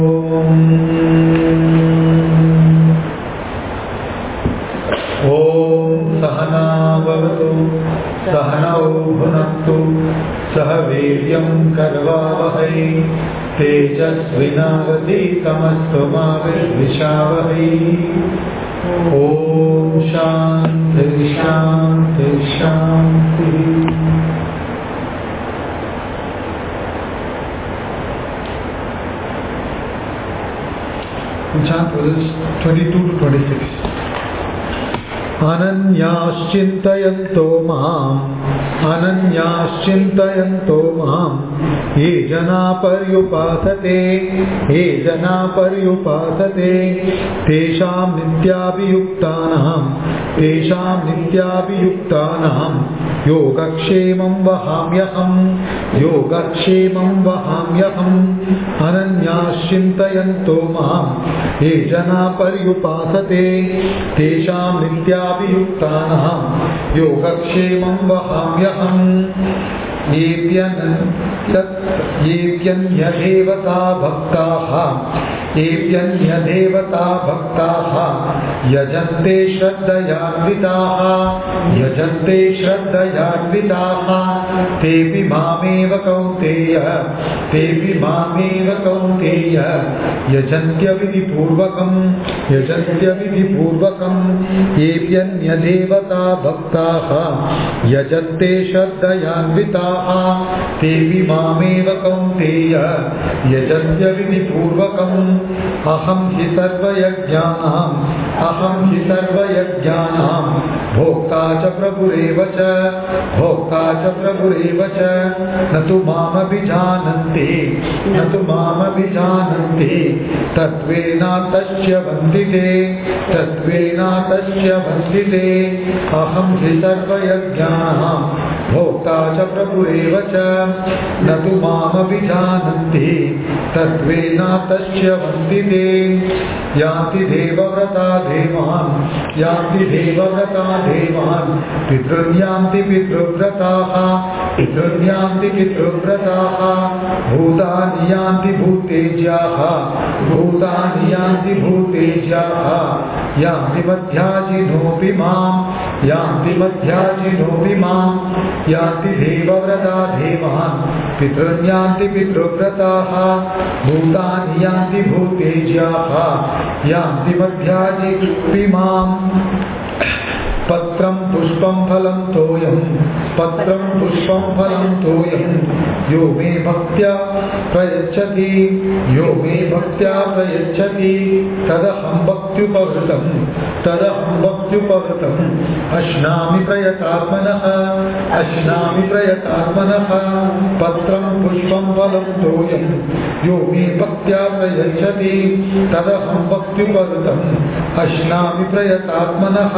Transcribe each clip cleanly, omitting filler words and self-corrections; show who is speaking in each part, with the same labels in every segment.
Speaker 1: ॐ सहना भवतु सहनौ भुनक्तु सह वीर्यं करवावहै तेजस्विनावधीतमस्तु मा विद्विषावहै। ॐ शान्ति शान्ति शान्ति। Chant verses 22 to 26. Ananyāścintayanto māṁ Ananyāścintayanto māṁ ye janā paryupāsate teshām nityābhiyuktānaṁ yogakshemam vahāmyaham Ananyāścintayanto māṁ ye janā paryupāsate teshām nityābhiyuktānaṁ yogakshemam vahāmyaham। येऽप्यन्यदेवता भक्ताः यजन्ते श्रद्धयान्विताः तेऽपि मामेव कौन्तेय यजन्त्यविधिपूर्वकम् येऽप्यन्यदेवता भक्ताः यजन्ते श्रद्धयान्विताः तेऽपि मामेव कौन्तेय यजन्त्यविधिपूर्वकम्। अहं हि सर्वयज्ञानां भोक्ता च प्रभुरेव च न तु मामभिजानन्ति तत्त्वेनातस्य वन्दिते अहं हि सर्वयज्ञानां भोक्ता च प्रभुरेव च न तु मामभिजानन्ति तत्त्वेनातस्य वन्दिते। यान्ति देवव्रता देवान् पितृव्यान्ति पितृव्रताः भूतानि यान्ति भूतेज्याः यान्ति मध्याजिनोऽपि माम् यान्ति देवव्रता देवान् पितृव्यान्ति पितृव्रताः भूतानि यान्ति भूतेज्याः यान्ति मध्याजिनोऽपि माम्। पत्रं पुष्पं फलं तोयं यो मे भक्त्या प्रयच्छति तदहं भक्त्युपहृतम् अश्नामि प्रयतात्मनः पत्रं पुष्पं फलं तोयं यो मे भक्त्या प्रयच्छति तदहं भक्त्युपहृतम् अश्नामि प्रयतात्मनः।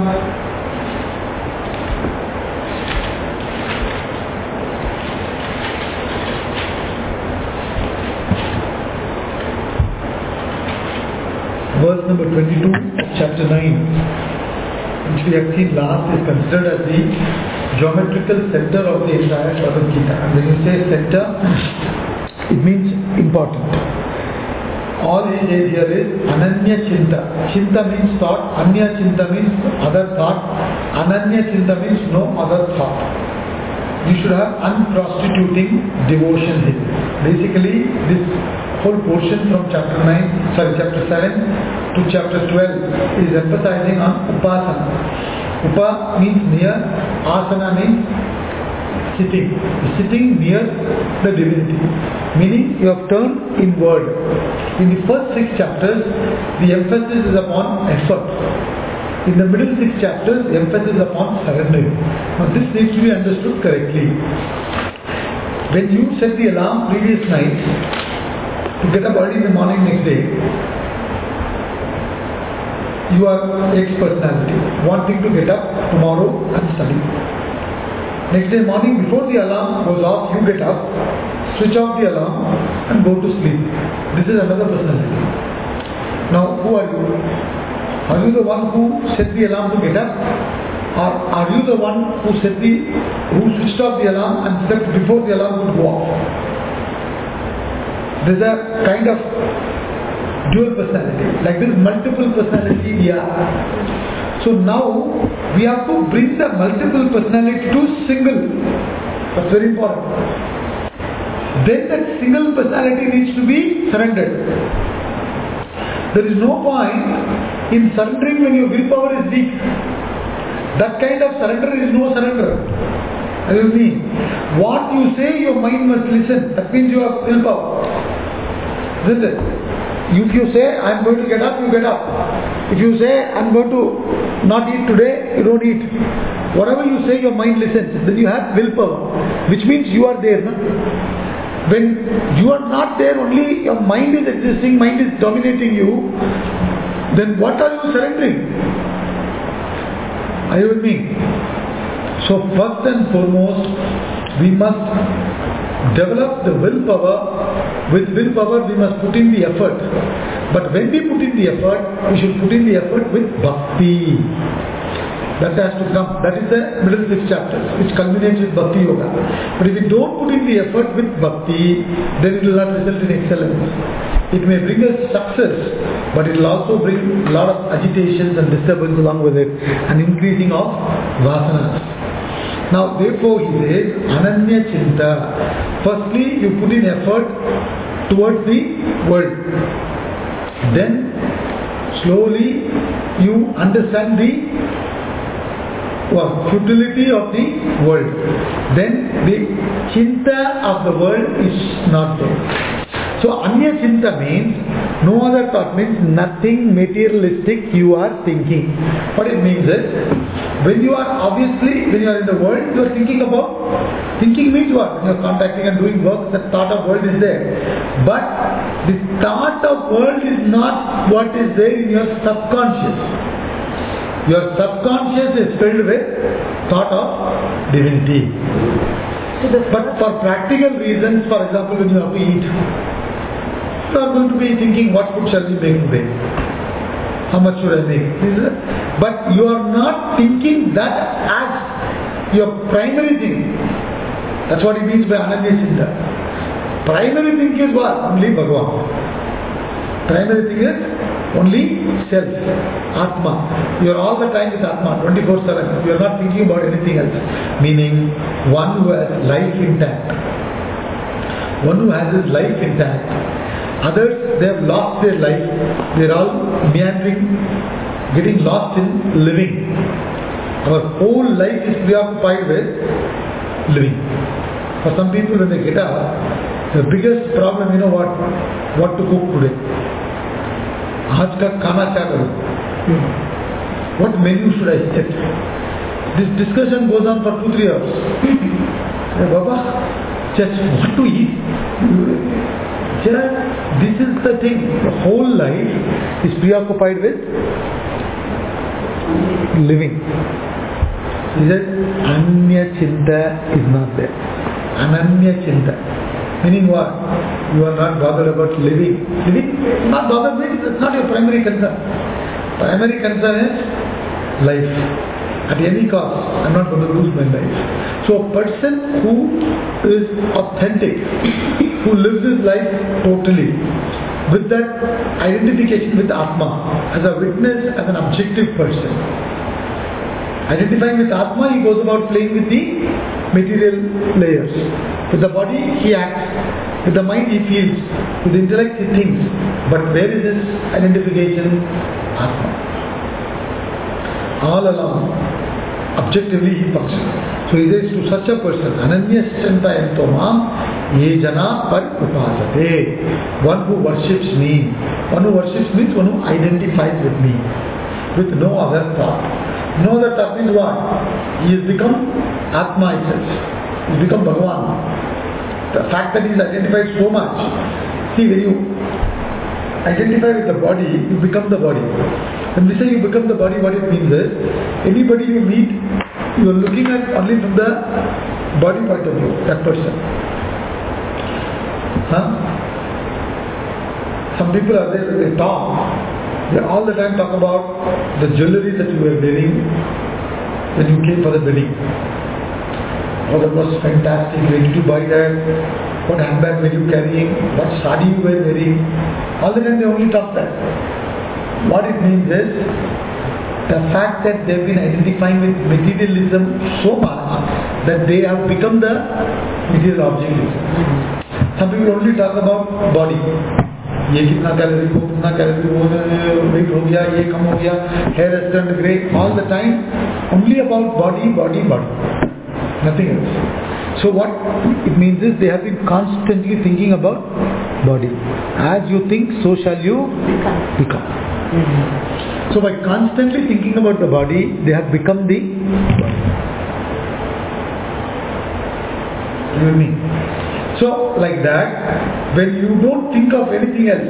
Speaker 1: Verse number 22 of chapter 9, which we have seen last, is considered as the geometrical center of the entire Bhagavad Gita. And when you say center, it means important. All he says here is Ananya Chinta. Chinta means thought, Anya Chinta means other thought, Ananya Chinta means no other thought. You should have unprostituting devotion here. Basically, this whole portion from chapter 7 to chapter 12 is emphasizing on upasana. Upa means near, asana means sitting near the divinity, meaning you have turned inward. In the first 6 chapters, the emphasis is upon effort. In the middle 6 chapters, the emphasis is upon surrendering. Now this needs to be understood correctly. When you set the alarm previous night to get up early in the morning next day, you are X personality, wanting to get up tomorrow and study. Next day morning, before the alarm goes off, you get up, switch off the alarm and go to sleep. This is another personality. Now, who are you? Are you the one who set the alarm to get up? Or are you the one who switched off the alarm and slept before the alarm would go off? There's a kind of dual personality. Like this multiple personality we are. So now we have to bring the multiple personality to single. That's very important. Then that single personality needs to be surrendered. There is no point in surrendering when your willpower is weak. That kind of surrender is no surrender. What do you mean? What you say, your mind must listen. That means you have willpower. Isn't it? If you say, I am going to get up, you get up. If you say, I am going to not eat today, you don't eat. Whatever you say, your mind listens. Then you have willpower. Which means you are there. No? When you are not there, only your mind is existing, mind is dominating you, then what are you surrendering? Are you with me? So first and foremost, we must develop the willpower. With willpower, we must put in the effort. But when we put in the effort, we should put in the effort with bhakti. That has to come. That is the middle 6 chapters, which culminates with Bhakti Yoga. But if we don't put in the effort with Bhakti, then it will not result in excellence. It may bring us success, but it will also bring a lot of agitations and disturbance along with it, and increasing of vasanas. Now, therefore, he says, Ananya Chinta. Firstly, you put in effort towards the world. Then, slowly, you understand the futility of the world. Then the chinta of the world is not there. So anya chinta means no other thought, means nothing materialistic you are thinking. What it means is, when you are in the world, you are thinking means what? When you are contacting and doing work, the thought of world is there. But the thought of world is not what is there in your subconscious. Your subconscious is filled with thought of divinity. But for practical reasons, for example, when you have to eat, you are going to be thinking, what food shall we make today? How much should I make? But you are not thinking that as your primary thing. That's what he means by Ananya Chinta. Primary thing is what? Only Bhagavan. Primary thing is only self, Atma. You are all the time with Atma, 24/7. You are not thinking about anything else. Meaning, one who has life intact. One who has his life intact. Others, they have lost their life. They are all meandering, getting lost in living. Our whole life is preoccupied with living. For some people, when they get up, the biggest problem, you know what to cook today. आज का खाना क्या करूं? What menu should I set? This discussion goes on for 2-3 hours. Hey Baba, just what to eat? This is the thing. The whole life is preoccupied with living. He says, Anya Chinta is not there. Ananya Chinta. Meaning what? You are not bothered about living. Living, not bothered means it's not your primary concern. Primary concern is life. At any cost, I am not going to lose my life. So a person who is authentic, who lives his life totally, with that identification with Atma, as a witness, as an objective person. Identifying with Atma, he goes about playing with the material layers. With the body, he acts. With the mind, he feels. With the intellect, he thinks. But where is his identification? Atma. All along, objectively, he functions. So he says to such a person, Ananya Chantayanto Mam, Ye Jana Par Upasate. One who worships me. One who worships means one who identifies with me. With no other thought. No other thought means what? He has become Atma itself. He has become Bhagavan. The fact that he is identified so much. See, when you identify with the body, you become the body. When we say you become the body, what it means is, anybody you meet, you are looking at only from the body point of view, that person. Some people are there, they talk. They all the time talk about the jewelry that you were wearing when you came for the wedding. Oh, that was fantastic. Where did you buy that? what handbag were you carrying, what sari you were wearing. All the time they only talk that. What it means is, the fact that they've been identifying with materialism so much that they have become the material object. Some people only talk about body. ये कितना calorie वो कितना calorie वो wait हो गया ये कम हो गया hair has turned grey. All the time only about body, nothing else. So what it means is they have been constantly thinking about body. As you think, so shall you become. So by constantly thinking about the body, they have become the body. You know what I mean? So like that, when you don't think of anything else,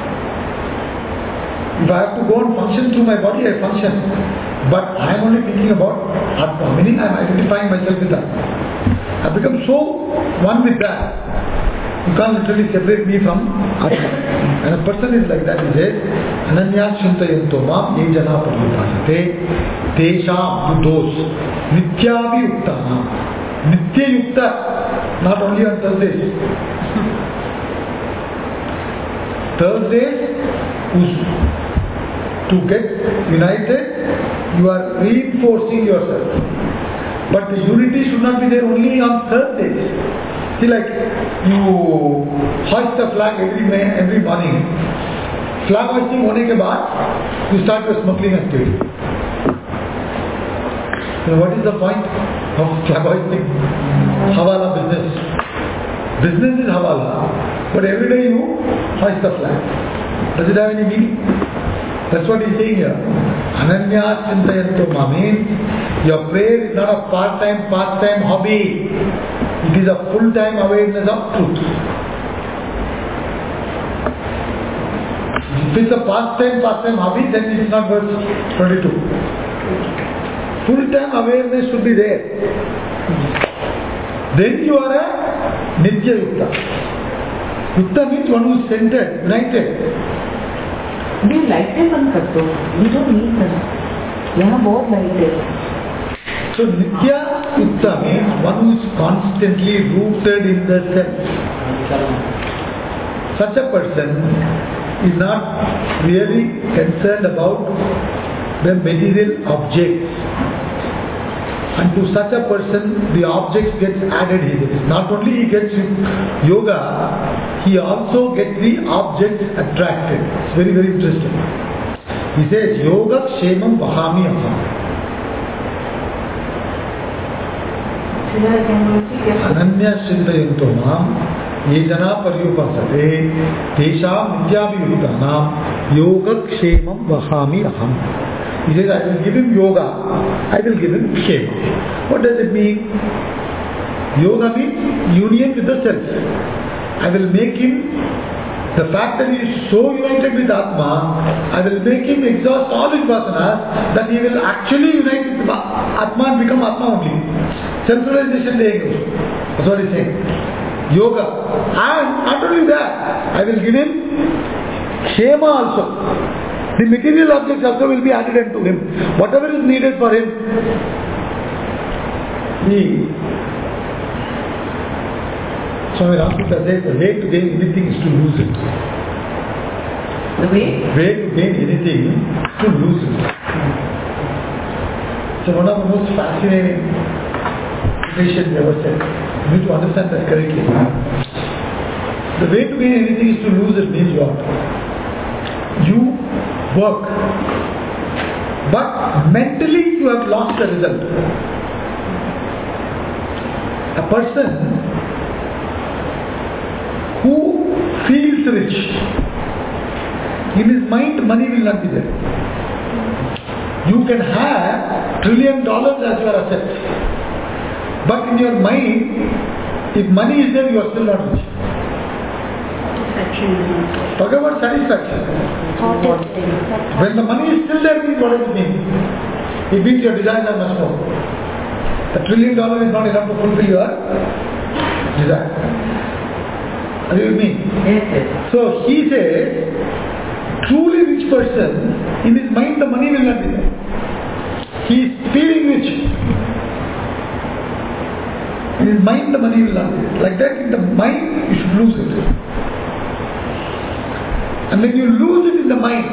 Speaker 1: if I have to go and function through my body, I function. But I am only thinking about Atma, meaning I am identifying myself with that. I become so one with that. You can't literally separate me from Atma. And a person is like that, he says, Ananya Shintayanto Mam Ye Jana Parivasate Tesham Those Nityavi Yuktana. Nitya Yukta, not only on Thursdays. Thursdays, to get united, you are reinforcing yourself. But the unity should not be there only on Thursdays. See, like you hoist the flag every morning. Flag hoisting hone ke baad, you start your smuggling activity. So what is the point of flag hoisting? Hawala business. Business is hawala, but every day you hoist the flag. Does it have any meaning? That's what he's saying here. Ananya Chintayanto Ma means your prayer is not a part-time pastime hobby. It is a full-time awareness of truth. If it's a pastime hobby, then it's not verse 22. Full-time awareness should be there. Then you are a Nitya Yukta. Yukta means one who is centered, united.
Speaker 2: भी लाइटें बंद कर दो, you don't need them. यहाँ बहुत लाइटें.
Speaker 1: So Nitya Yukta means one who is constantly rooted in the self. Such a person is not really concerned about the material objects. And to such a person, the objects gets added here. Not only he gets yoga, he also gets the objects attracted. It's very, very interesting. He says, Yoga Kshemam Vahami Aham. Ananya Shintayanto Mam Ye Jana Paryupasate Tesham Nityabhiyutanam Yoga Kshemam Vahami Aham. He says, I will give him yoga, I will give him kshema. What does it mean? Yoga means union with the self. I will make him, the fact that he is so united with Atma, I will make him exhaust all his vasanas, that he will actually unite with Atma and become Atma only. Self-realization there goes. That's what he is saying. Yoga. And not only that, I will give him kshema also. The material objects also will be added unto him. Whatever is needed for him. Swami Ramkrishna says the way to gain anything is to lose it.
Speaker 2: The way?
Speaker 1: Way to gain anything is to lose it. So one of the most fascinating expressions ever said. You need to understand that correctly. The way to gain anything is to lose it means what? You work, but mentally you have lost the result. A person who feels rich, in his mind money will not be there. You can have $1 trillion as your asset, but in your mind, if money is there, you are still not rich. Talk about satisfaction. When the money is still there, means what does it mean? It means your desires are much more. $1 trillion is not enough to fulfill your desire. Are you with me?
Speaker 2: Yes.
Speaker 1: So he says, truly rich person, in his mind the money will not be there. He is feeling rich. In his mind, the money will not be there. Like that, in the mind, you should lose it. And when you lose it in the mind,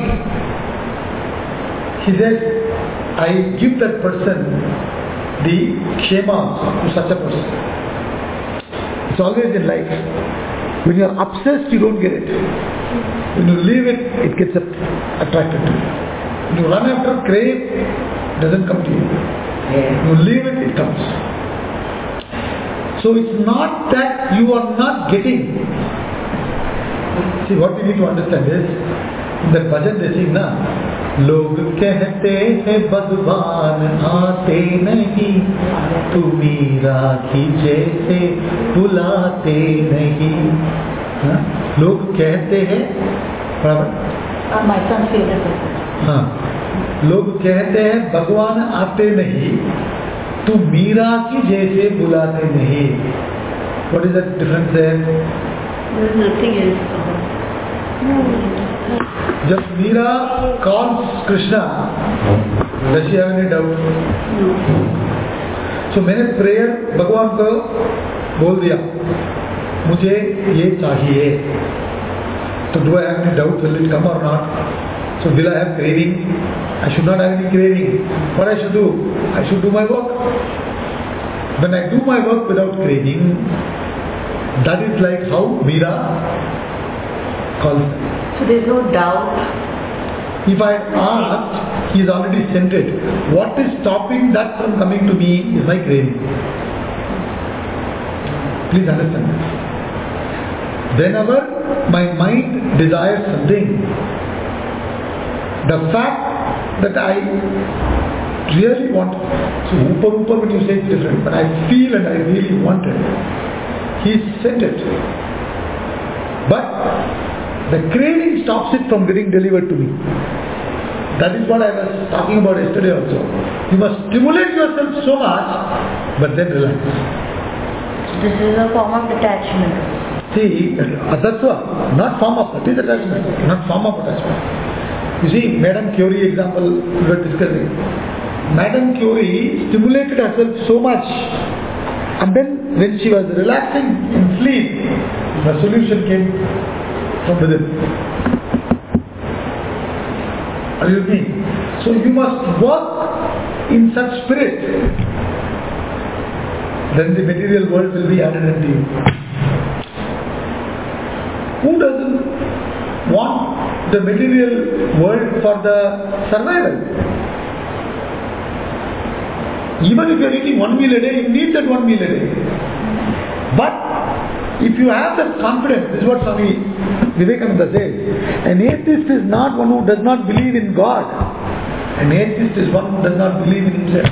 Speaker 1: he says, I give that person the kshema to such a person. It's always in life. When you are obsessed, you don't get it. When you leave it, it gets attracted to you. When you run after crave, it doesn't come to you. When you leave it, it comes. So it's not that you are not getting. See, what we need to understand is, in that bhajan they sing, na, लोग कहते हैं भगवान आते नहीं, तू मीरा की जैसे बुलाते नहीं. लोग कहते हैं, हाँ, लोग कहते हैं भगवान आते नहीं, तू मीरा की जैसे बुलाते नहीं. What is the difference there?
Speaker 2: Nothing is.
Speaker 1: जब Meera calls Krishna, does she have any doubt?
Speaker 2: No.
Speaker 1: So मैंने prayer भगवान को बोल दिया, मुझे ये चाहिए. So do I have any doubt? Will it come or not? So will I have craving? I should not have any craving. What I should do? I should do my work. When I do my work without craving, that is like how Meera calls.
Speaker 2: So there is no doubt.
Speaker 1: If I asked, he is already sent it. What is stopping that from coming to me is my craving. Please understand this. Whenever my mind desires something, the fact that I really want, so upar when you say it's different, but I feel and I really want it, he sent it. But the craving stops it from getting delivered to me. That is what I was talking about yesterday also. You must stimulate yourself so much, but then relax.
Speaker 2: This is a form of detachment.
Speaker 1: See, that's what, not form of, that is attachment, not form of attachment. You see, Madame Curie example we were discussing. Madame Curie stimulated herself so much, and then when she was relaxing in sleep, the solution came from within. Are you with me? So you must work in such spirit, then the material world will be added into you. Who doesn't want the material world for the survival? Even if you are eating 1 meal a day, you need that 1 meal a day. But if you have that confidence, this is what Swami Vivekananda says, an atheist is not one who does not believe in God. An atheist is one who does not believe in himself.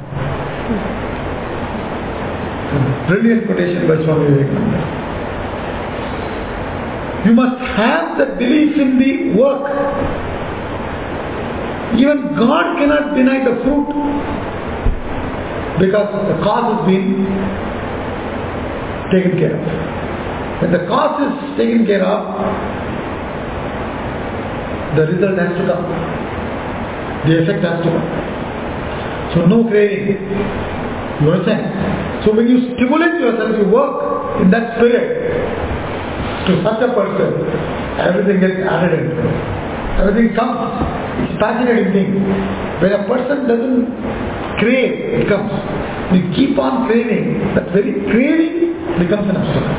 Speaker 1: Brilliant quotation by Swami Vivekananda. You must have the belief in the work. Even God cannot deny the fruit, because the cause has been taken care of. When the cause is taken care of, the result has to come. The effect has to come. So no craving. You understand? So when you stimulate yourself, you work in that spirit to such a person, everything gets added in. Everything comes. It's a fascinating thing. When a person doesn't crave, it comes. You keep on craving, that very craving becomes an obstacle.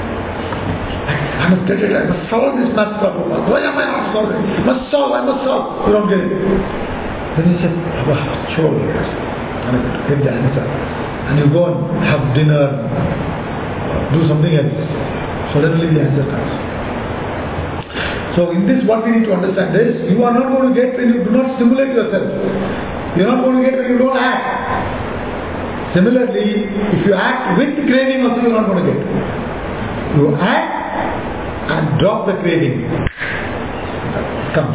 Speaker 1: I must get it, I must solve this math problem. Why am I not solving? I must solve. You don't get it. Then you say, sure, yes. And I get the answer. And you go and have dinner, do something else. Suddenly the answer comes. So in this, what we need to understand is, you are not going to get when you do not stimulate yourself. You are not going to get when you don't act. Similarly, if you act with craving also, you are not going to get. You act and drop the craving. It comes.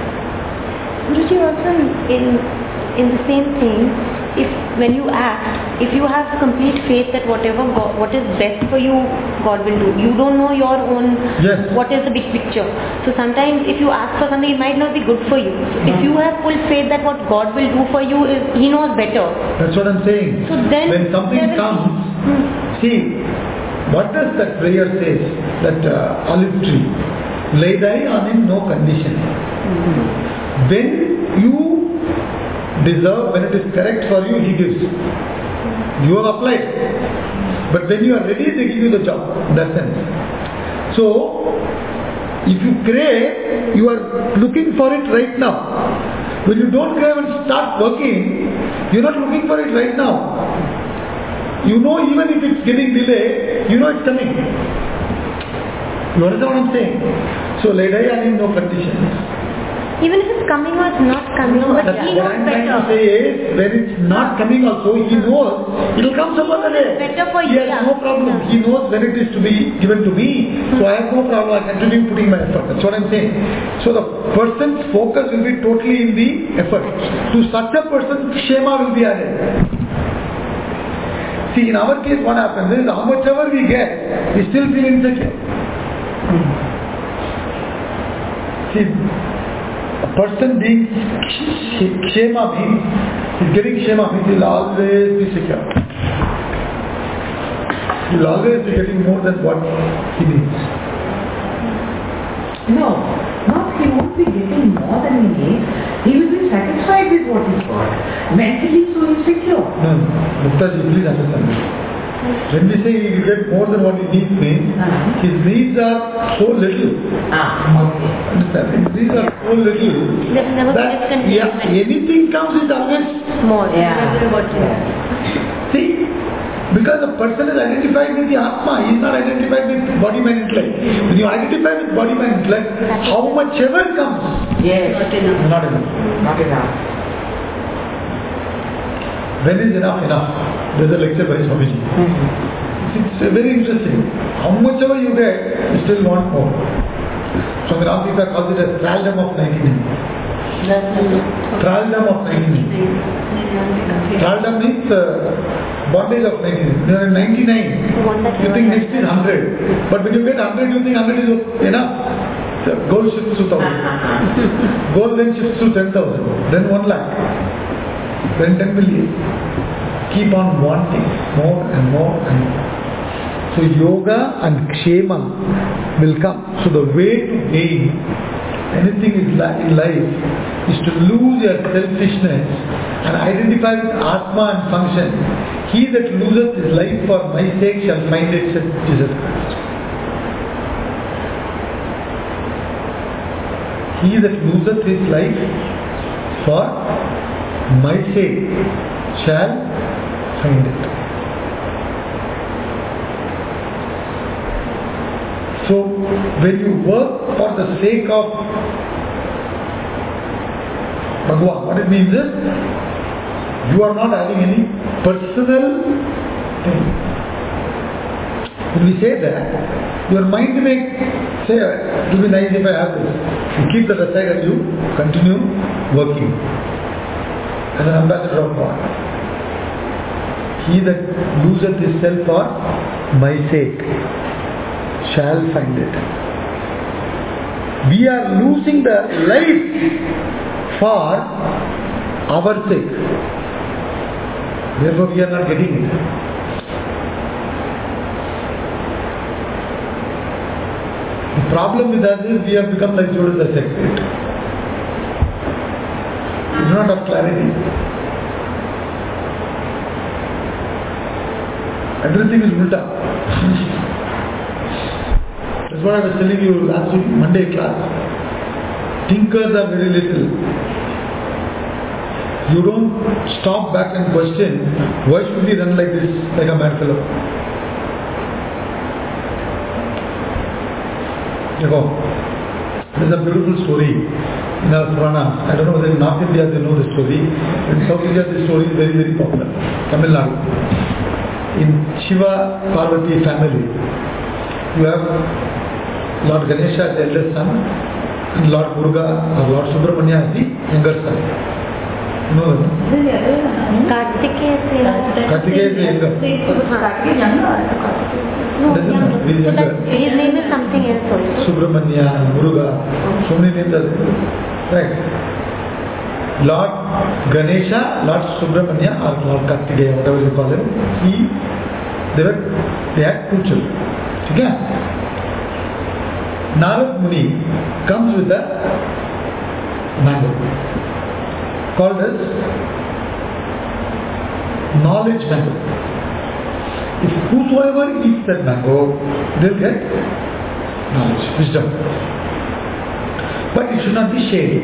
Speaker 3: Guruji, also in the same thing, if when you act, If you have complete faith that whatever what is best for you, God will do. You don't know your own
Speaker 1: Yes.
Speaker 3: what is the big picture. So sometimes if you ask for something, it might not be good for you. So if you have full faith that what God will do for you is He knows better.
Speaker 1: That's what I'm saying.
Speaker 3: So then
Speaker 1: when something
Speaker 3: there will
Speaker 1: comes, see, what does that prayer say? That olive tree, lay thy on in no condition. When you deserve, when it is correct for you, He gives. You have applied. But when you are ready, they give you the job. In that sense. So, if you crave, you are looking for it right now. When you don't crave and start working, you are not looking for it right now. You know, even if it's getting delayed, you know it's coming. You understand what I'm saying? So, lay thy on in no conditions.
Speaker 3: even if it's coming or it's not coming, but
Speaker 1: That's
Speaker 3: He
Speaker 1: what
Speaker 3: knows
Speaker 1: I'm trying
Speaker 3: better.
Speaker 1: to say is, when it's not coming also, He knows it will come some other day.
Speaker 3: Better for
Speaker 1: He
Speaker 3: you,
Speaker 1: has
Speaker 3: yeah.
Speaker 1: no problem. He knows when it is to be given to me. So I have no problem. I continue putting my effort. That's what I'm saying. So the person's focus will be totally in the effort. To such a person, Shema will be added. See, in our case, what happens is, how much ever we get, we still feel insecure. See, a person being Shema means, he's getting Shema means he'll always be secure. He'll always be getting more than what he needs.
Speaker 2: No, not he won't be getting more than he needs. He will be satisfied with what he's got. Mentally so insecure.
Speaker 1: No, Muktaji, please understand this. When we say he will get more than what he needs means, his needs are so little.
Speaker 2: Okay.
Speaker 1: Understand? His needs are so little
Speaker 3: There's never been
Speaker 1: that
Speaker 3: discontentment.
Speaker 1: anything comes is always
Speaker 3: More.
Speaker 2: Yeah.
Speaker 1: see, because the person is identified with the Atma, he is not identified with body, mind, intellect. When you identify with body, mind, intellect, how much ever comes,
Speaker 2: Yes.
Speaker 1: not enough.
Speaker 2: Not enough.
Speaker 1: When is enough enough? There's a lecture by Swamiji. It's very interesting. How much ever you get, you still want more. Swami Ramdika calls it as thraldom of 99. Thraldom of 99. Thraldom means bondage of 99. You are at 99. You think next is 100. But when you get 100, you think 100 is enough. So gold shifts to 1,000. Gold then shifts to 10,000. Then 1 lakh. Then 10 million. Keep on wanting more and more and more. So yoga and kshema will come. So the way to gain anything in life is to lose your selfishness and identify with Atma and function. He that loseth his life for my sake shall find it, said Jesus Christ. He that loseth his life for my sake shall find it. So when you work for the sake of Bhagavan, what it means is, you are not having any personal thing. When we say that, your mind may say, it will be nice if I have this. You keep that aside and you continue working as an ambassador of God. He that loseth his self for my sake shall find it. We are losing the life for our sake. Therefore we are not getting it. The problem with us is we have become like Judas Iscariot. We do not have clarity. Everything is ulta. That's what I was telling you last week, Monday class. Thinkers are very little. You don't stop back and question, why should we run like this, like a mad fellow? There's a beautiful story in our Purana. I don't know whether in North India they know the story. In South India the story is very, very popular. Tamil Nadu. In Shiva Parvati family, you have Lord Ganesha as the eldest son and Lord Muruga or Lord Subramanya as the younger son. No.
Speaker 3: Kartikeya is
Speaker 1: Kartikeya is younger.
Speaker 2: Kartikeya is younger.
Speaker 3: No,
Speaker 1: Doesn't
Speaker 3: younger.
Speaker 1: matter. He's
Speaker 3: So that
Speaker 1: younger.
Speaker 3: his name is something else also.
Speaker 1: Subramanya, Muruga, so many names are there. Right. Lord Ganesha, Lord Subramanya, or Lord Kartikeya, whatever you call him, they had 2 children. Okay? Narad Muni comes with a mango called as knowledge mango. If whosoever eats that mango, they'll get knowledge, wisdom. But it should not be shady.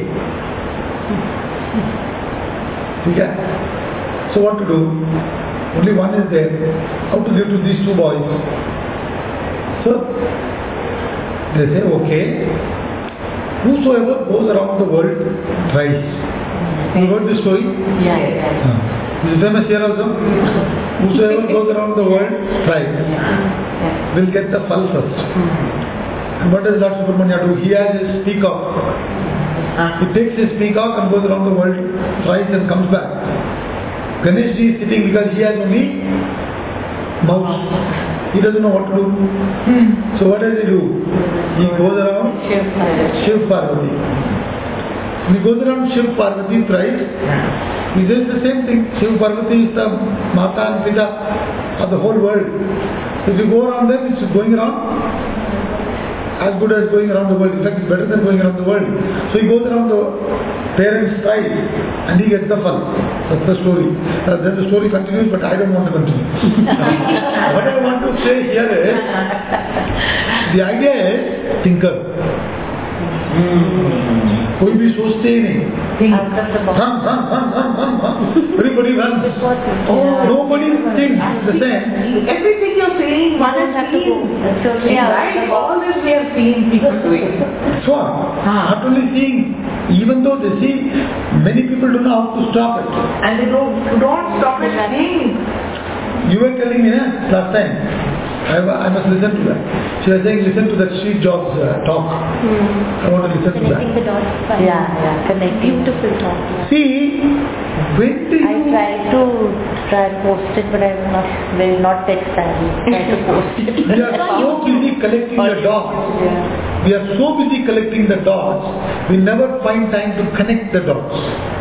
Speaker 1: Okay? So what to do? Only one is there. How to give to these 2 boys? So they say, okay, whosoever goes around the world thrice. You heard this story?
Speaker 2: Yeah.
Speaker 1: Is it famous here also? Whosoever goes around the world thrice will get the fal first. And what does Lord Subramanya do? He has his peacock. He takes his peacock and goes around the world thrice and comes back. Ganesh ji is sitting because he has only mouth. He doesn't know what to do. So what does he do? He goes around Shiv Parvati. When he goes around Shiv Parvati thrice, he says the same thing. Shiv Parvati is the Mata and Pita of the whole world. So if you go around them, it's going around as good as going around the world. In fact, it's better than going around the world. So he goes around the parents' side and he gets the fun. That's the story. Then the story continues, but I don't want to continue. What I want to say here is, the idea is thinker. कोई भी सोचते ही नहीं. Everybody runs. Nobody thinks the same.
Speaker 2: Everything you're saying, one has seen. Right? All this we have seen people doing.
Speaker 1: So, not only seeing, even though they see, many people don't know how to stop it.
Speaker 2: And they don't stop it seeing.
Speaker 1: You were telling me last time. I must listen to that. She was saying, listen to that Steve Jobs talk. I want to listen to that.
Speaker 3: Connecting the dots.
Speaker 4: Connecting.
Speaker 3: Beautiful talk. Yeah.
Speaker 1: See, when do you...
Speaker 4: I try to post it, but I'm very not tech savvy. Try to post it.
Speaker 1: We are so busy collecting the dots.
Speaker 4: Yeah.
Speaker 1: We are so busy collecting the dots, we never find time to connect the dots.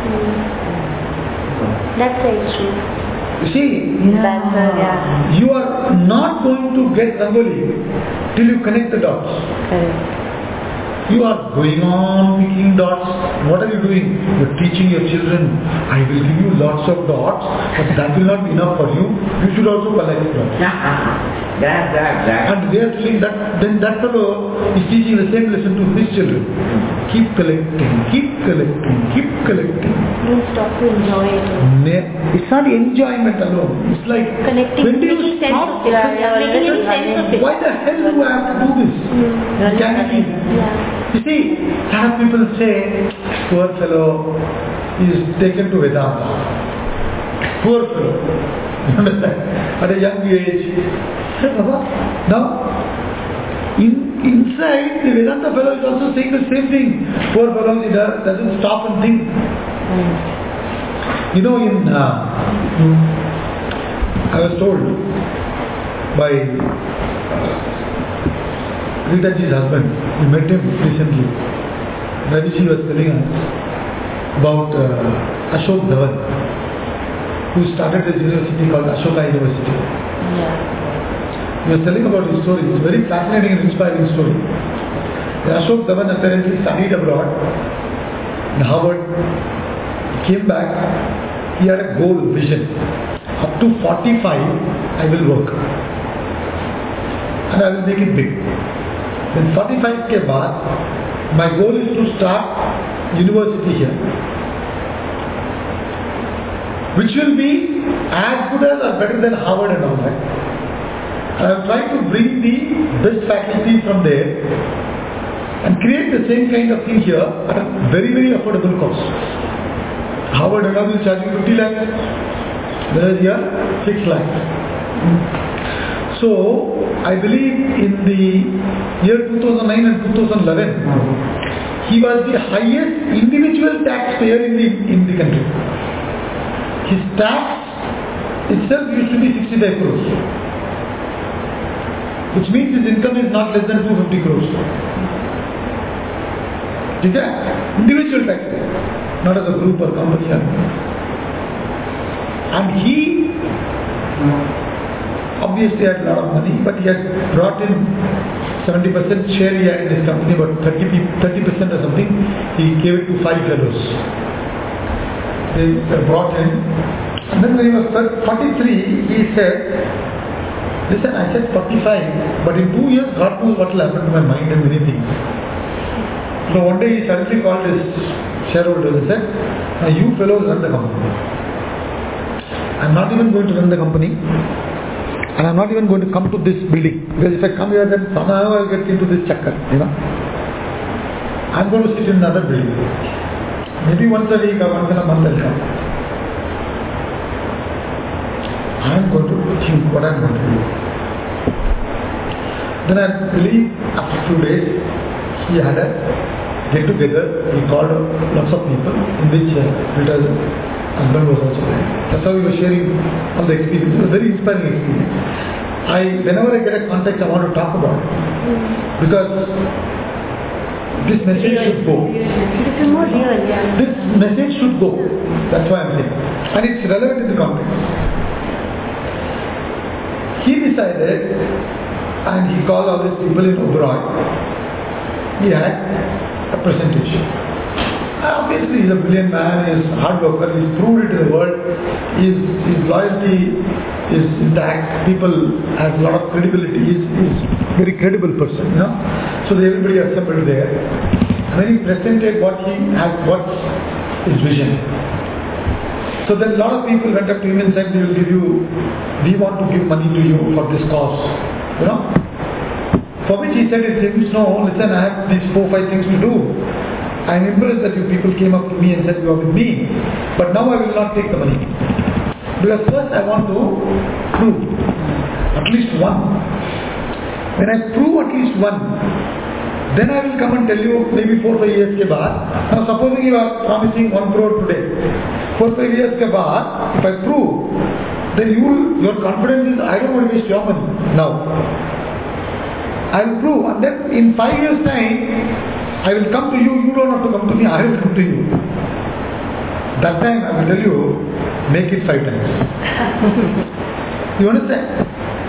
Speaker 3: That's very true.
Speaker 1: You see, you are not going to get Rangoli till you connect the dots.
Speaker 4: Correct.
Speaker 1: You are going on picking dots. What are you doing? You are teaching your children, I will give you lots of dots, but that will not be enough for you. You should also collect dots. And they are telling that, then that fellow is teaching the same lesson to his children. Keep collecting, keep collecting, keep collecting.
Speaker 3: Don't stop to enjoy it.
Speaker 1: It's not enjoyment alone. It's like,
Speaker 3: Connecting,
Speaker 1: when do you
Speaker 3: making sense
Speaker 1: stop?
Speaker 3: of it. Making any sense of it.
Speaker 1: Why the hell do I have to do this? Mechanically.
Speaker 3: Yeah.
Speaker 1: You see, a lot of people say, poor fellow is taken to Vedanta. Poor fellow. You understand? At a young age. Now, inside, the Vedanta fellow is also saying the same thing. Poor fellow, he doesn't stop and think. You know, I was told by Rita ji's husband, we met him recently. Raviji was telling us about Ashok Dhawan, who started this university called Ashoka University. He was telling about his story. It's a very fascinating and inspiring story. Ashok Dhawan apparently studied abroad in Harvard. He came back. He had a goal, vision. Up to 45, I will work. And I will make it big. Then 45 ke baad, my goal is to start university here, which will be as good as or better than Harvard and all that. And I am trying to bring the best faculty from there and create the same kind of thing here at a very, very affordable cost. Harvard and all is charging 50 lakhs, whereas here 6 lakhs. So, I believe in the year 2009 and 2011, he was the highest individual taxpayer in the country. his tax itself used to be 65 crores. Which means his income is not less than 250 crores. Okay? Individual tax, not as a group or company. And he obviously had a lot of money, but he had brought in 70% share he had in his company, about 30% or something. He gave it to 5 fellows. They brought in. And then when he was 43, he said, listen, I said 45, but in 2 years God knows what will happen to my mind and many things. So one day he suddenly called his shareholders and said, now you fellows run the company. I'm not even going to run the company, and I'm not even going to come to this building, because if I come here then somehow I'll get into this chakkar, I'm going to sit in another building. Maybe once a week or once in a month I'll come. I'm going to think what I'm going to do. Then I believe after a few days he had a get together. He called lots of people, in which Rita's husband was also there. That's how he was sharing all the experience. It was a very inspiring experience. Whenever I get a contact, I want to talk about it, because this message should go.
Speaker 3: This is more real, yeah.
Speaker 1: This message should go. That's why I'm saying. And it's relevant in the context. He decided, and he called all these people in Oberoi. He had a presentation. Obviously, he's a brilliant man, he's a hard worker, he's proved it to the world, his loyalty is intact, people have a lot of credibility, he's a very credible person, So everybody assembled there. And then he presented what he has, what's his vision. So then a lot of people went up to him and said, we want to give money to you for this cause. For which he said, no, listen, I have these 4-5 things to do. I am impressed that you people came up to me and said you are with me, but now I will not take the money. Because first I want to prove at least one. When I prove at least one, then I will come and tell you maybe 4-5 years ke baad. Now supposing you are promising 1 crore today, 4-5 years ke baad, if I prove, then your confidence is, I don't want to waste your money now. I will prove, and then in 5 years time, I will come to you, you don't have to come to me, I will come to you. That time I will tell you, make it 5 times. You understand?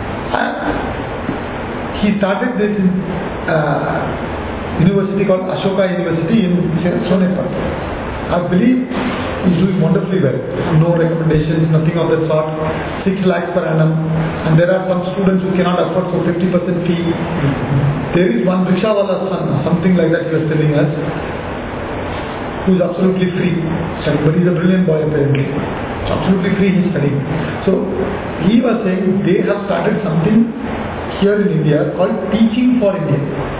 Speaker 1: He started this university called Ashoka University in Sonepat. I believe he's doing wonderfully well. No recommendations, nothing of that sort. 6 lakhs per annum. And there are some students who cannot afford for 50% fee. There is one rickshawala's son, something like that he was telling us, who is absolutely free studying. But he's a brilliant boy apparently. Absolutely free he's studying. So he was saying they have started something here in India called Teaching for India.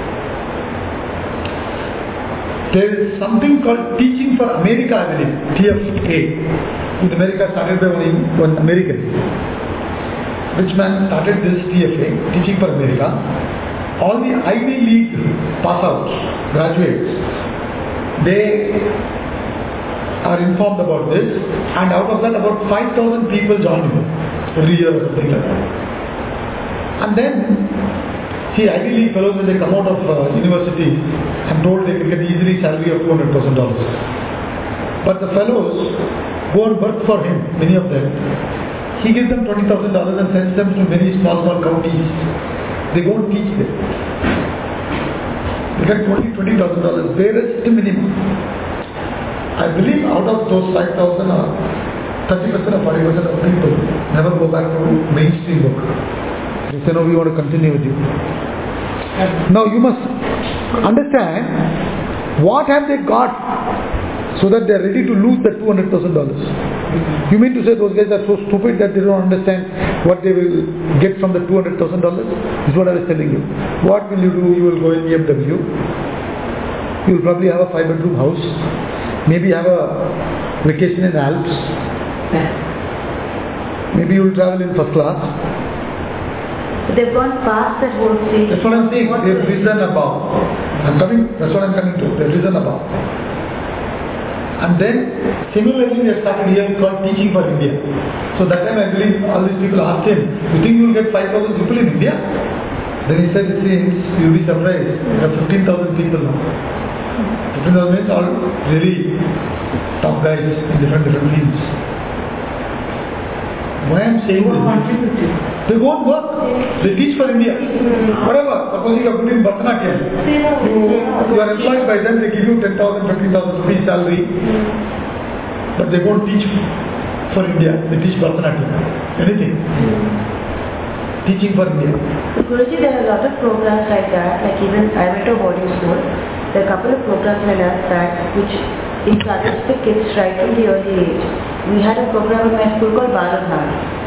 Speaker 1: There is something called Teaching for America, I believe, TFA. In America started by one American. Which man started this TFA, Teaching for America. All the Ivy League pass-outs, graduates, they are informed about this, and out of that about 5,000 people join him every year or something like that. And then, see, Ivy League fellows, when they come out of university, I'm told they can get easily salary of $200,000. But the fellows go and work for him, many of them. He gives them $20,000 and sends them to many small counties. They go and teach them. They get $20,000, barest minimum. I believe out of those 5,000, 30% or 40% of people never go back to mainstream work. They say, no, we want to continue with you. Now you must understand, what have they got so that they are ready to lose that $200,000? You mean to say those guys are so stupid that they don't understand what they will get from the $200,000? This is what I was telling you. What will you do? You will go in BMW. You will probably have a 5-bedroom house. Maybe have a vacation in Alps. Maybe you will travel in first class.
Speaker 4: They've gone past that whole stage.
Speaker 1: That's what I'm saying. They've risen above. That's what I'm coming to. They've risen above. And then similarly we have started here called Teaching for India. So that time I believe all these people asked him, you think you will get 5,000 people in India? Then he said, you will be surprised, there are 15,000 people now. 15,000 means all really top guys in different fields. Why I am saying this? They won't work. They teach for India. Whatever. Suppose you are put in Bharatanatyam. You are employed by them, they give you 10,000, 15,000 rupees salary. But they won't teach for India. They teach Bharatanatyam. Anything. Teaching for India.
Speaker 4: Guruji, there are a lot of programs like that. Like even I went to boarding school. There are a couple of programs like that which encourage the kids right from the early age. We had a program in my school called Baladhan.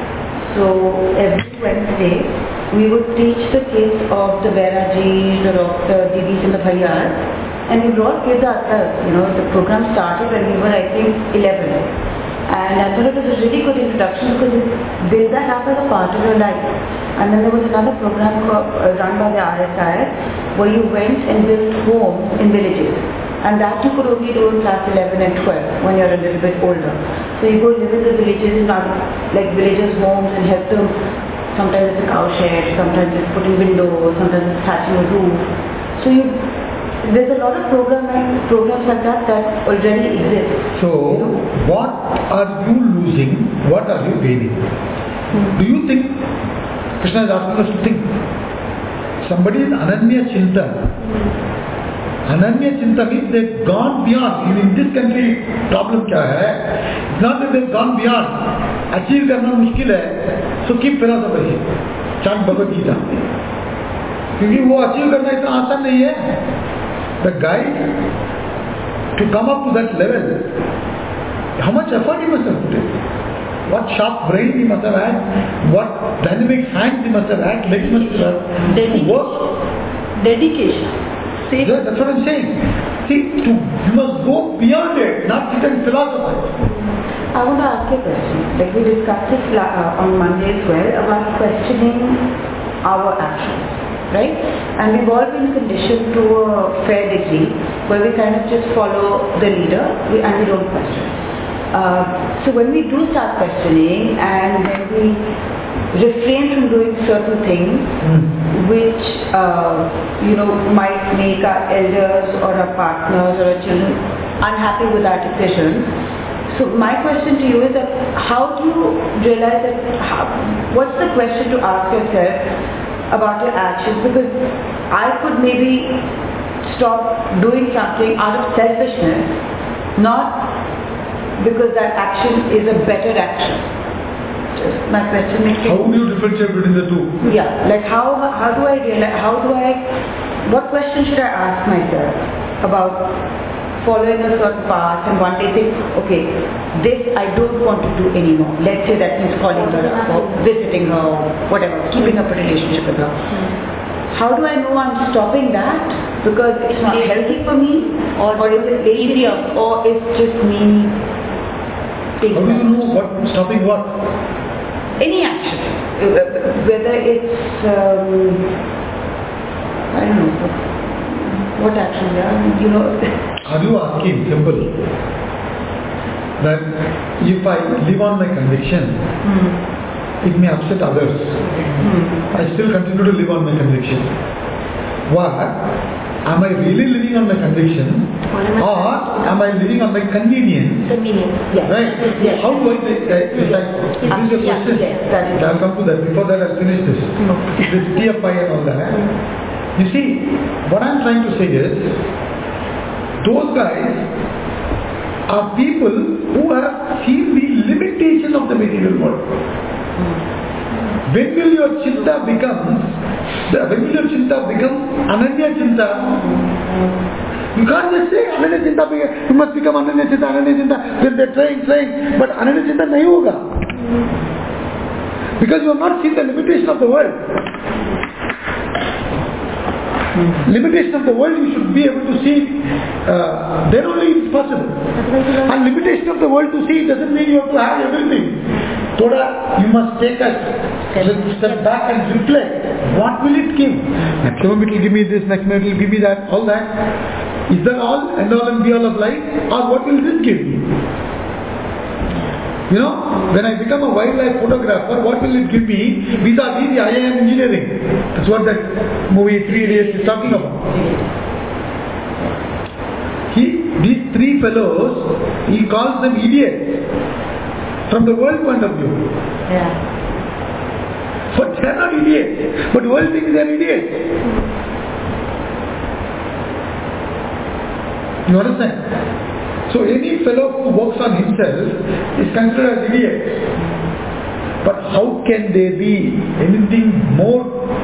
Speaker 4: So every Wednesday we would teach the kids of the Vairajis or of the Didis and the Bhaiyas, and we brought kids ourselves. The program started when we were, I think, 11. And I thought it was a really good introduction because it built that up as a part of your life. And then there was another program run by the RSI where you went and built homes in villages. And that you could only do in class 11 and 12 when you're a little bit older. So you go live in the villages, like villagers' homes, and help them. Sometimes it's a cow shed, sometimes it's putting windows, sometimes it's thatching a roof. So there's a lot of programs like that already exist.
Speaker 1: So, what are you losing? What are you gaining? Do you think, Krishna is asking us to think, somebody is Ananya Chinta. Ananya Chinta means they've gone beyond. In this country, problem kya hai? It's not that they've gone beyond. Achieve karna mushkil hai. So keep philosophy. Chant Bhagavad Gita. क्योंकि वो achieve करना इतना आसान नहीं है. The guy, to come up to that level, how much effort he must have put in? What sharp brain he must have had? What dynamic hands he must have had? Legs must have worked.
Speaker 2: Dedication.
Speaker 1: Yeah, that's what I'm saying. See, you must go beyond it, not sit and philosophize.
Speaker 4: I want to ask you a question. Like we discussed this on Monday as well about questioning our actions. Right? And we've all been conditioned to a fair degree where we kind of just follow the leader and we don't question. So when we do start questioning and when we refrain from doing certain things which might make our elders or our partners or our children unhappy with our decision. So my question to you is that how do you realize that, what's the question to ask yourself about your actions? Because I could maybe stop doing something out of selfishness, not because that action is a better action. Just my question makes sense.
Speaker 1: How do you differentiate between the two?
Speaker 4: Yeah, like how do I realize, what question should I ask myself about following a certain path and one day say, okay, this I don't want to do anymore. Let's say that means calling her up or visiting her or whatever, keeping up a relationship with her. How do I know I'm stopping that? Because it's not healthy for me, or is it lazy, or it's just me
Speaker 1: How
Speaker 4: taking
Speaker 1: do you know what stopping what?
Speaker 4: any action. Whether it's I don't know. What action,
Speaker 1: Are you asking, simple, that if I live on my conviction, it may upset others. I still continue to live on my conviction. What? Am I really living on my conviction, or am I living on my convenience?
Speaker 4: Convenience, yes.
Speaker 1: Right?
Speaker 4: Yes.
Speaker 1: How do I decide? This is a question.
Speaker 4: Yes,
Speaker 1: I'll come to that. Before that, I'll finish this. This TFI and all that. You see, what I'm trying to say is, those guys are people who have seen the limitation of the material world. When will your Chinta become Ananya Chinta? You can't just say Ananya Chinta, you must become Ananya Chinta, then they're trying, but Ananya Chinta nahi hoga. Because you have not seen the limitation of the world. Limitation of the world you should be able to see, then only it's possible. And limitation of the world to see doesn't mean you have to have everything. Thoda, you must take a step back and reflect. What will it give? Maximum it will give me this, maximum it will give me that, all that. Is that all and all and be all of life? Or what will this give me? You know, when I become a wildlife photographer, what will it give me vis-a-vis the IIM engineering? That's what that movie 3 Idiots is talking about. These three fellows, he calls them idiots from the world point of view.
Speaker 4: Yeah.
Speaker 1: But they are not idiots. But the world thinks they are idiots. You understand? So any fellow who works on himself is considered as idiot. But how can there be anything more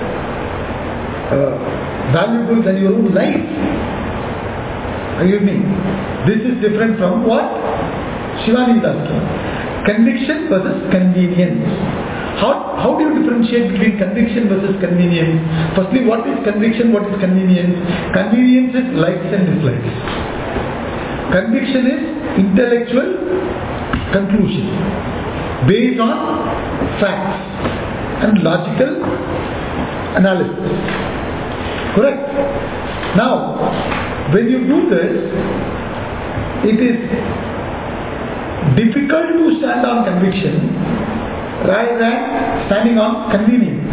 Speaker 1: valuable than your own life? Are you with me? This is different from what Shivani is asking. Conviction versus convenience. How do you differentiate between conviction versus convenience? Firstly, what is conviction, what is convenience? Convenience is likes and dislikes. Conviction is intellectual conclusion based on facts and logical analysis. Correct? Now, when you do this, it is difficult to stand on conviction rather than standing on convenience.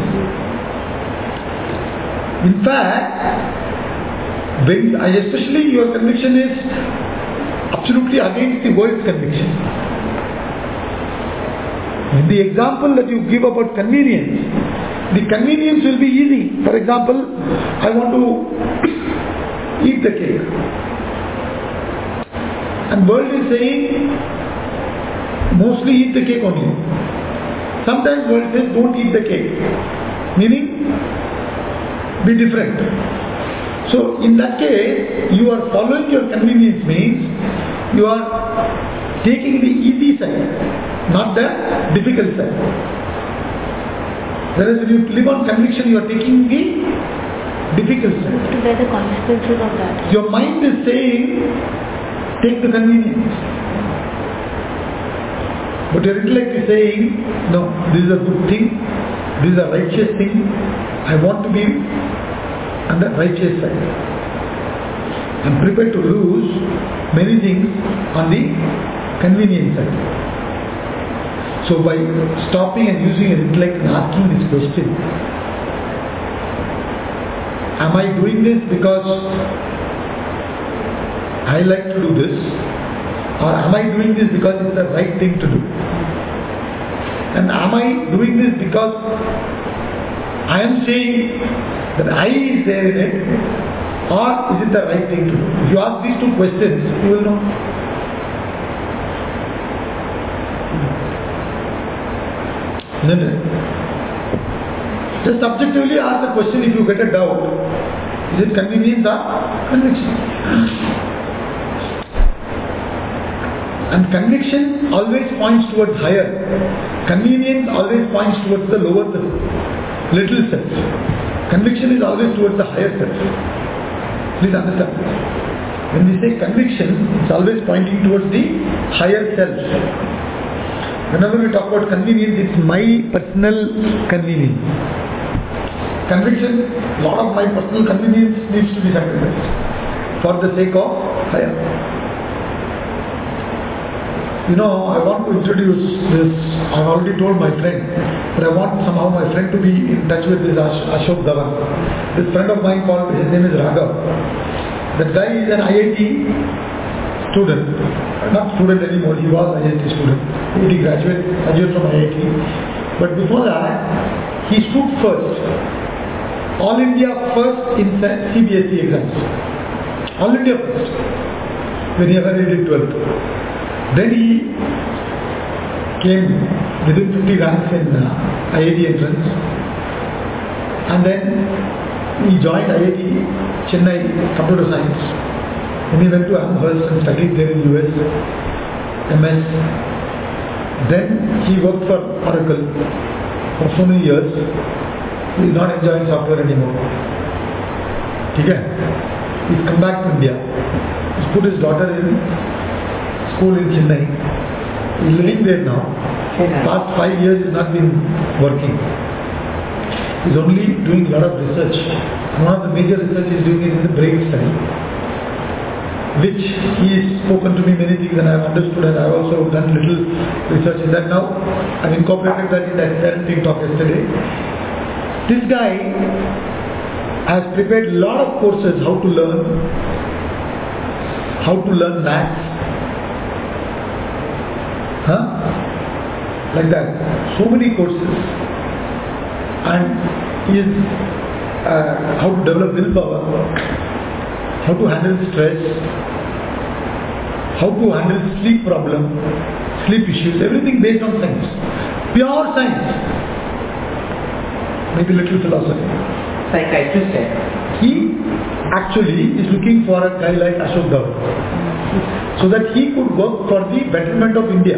Speaker 1: In fact, especially your conviction is absolutely against the world's conviction. In the example that you give about convenience, the convenience will be easy. For example, I want to eat the cake. And world is saying, mostly eat the cake only. Sometimes world says, don't eat the cake. Meaning, be different. So in that case, you are following your convenience means you are taking the easy side, not the difficult side. Whereas when you live on conviction, you are taking the difficult side.
Speaker 3: To bear the consequences of that.
Speaker 1: Your mind is saying, take the convenience. But your intellect is saying, no, this is a good thing, this is a righteous thing, I want to be on the righteous side. I'm prepared to lose many things on the convenient side. So by stopping and using your intellect and asking this question, am I doing this because I like to do this? Or am I doing this because it's the right thing to do? And am I doing this because I am saying that I is there in it, or is it the right thing to do? If you ask these two questions, you will know. No. Just subjectively ask the question if you get a doubt. Is it convenience or conviction? And conviction always points towards higher. Convenience always points towards the lower self, little self. Conviction is always towards the higher self. Please understand this. When we say conviction, it's always pointing towards the higher self. Whenever we talk about convenience, it's my personal convenience. Conviction, a lot of my personal convenience needs to be sacrificed for the sake of higher. You know, I want to introduce this. I've already told my friend, but I want somehow my friend to be in touch with this Ashok Dhawan. This friend of mine called, his name is Raghav. That guy is an IIT student. Not student anymore, he was an IIT student. He graduated from IIT. But before that, he stood first. All India first in CBSE exams. All India first. When he did 12th. Then he came within 50 ranks in IIT entrance, and then he joined IIT Chennai Computer Science. Then he went to Amherst and studied there in US, MS. Then he worked for Oracle for so many years. He is not enjoying software anymore. Okay? He's come back to India. He's put his daughter in school in Chennai. He's living there now. Past 5 years he's not been working. He's only doing a lot of research. And one of the major research he's doing is in the brain study. which he has spoken to me many things and I have understood, and I have also done little research in that now. I have incorporated that in that parenting talk yesterday. This guy has prepared a lot of courses how to learn maths. Like that. So many courses. And he is how to develop willpower, how to handle stress, how to handle sleep problem, sleep issues, everything based on science. Pure science. Maybe little philosophy.
Speaker 2: Psychiatrist.
Speaker 1: He actually is looking for a guy like Ashok Dhawan, so that he could work for the betterment of India.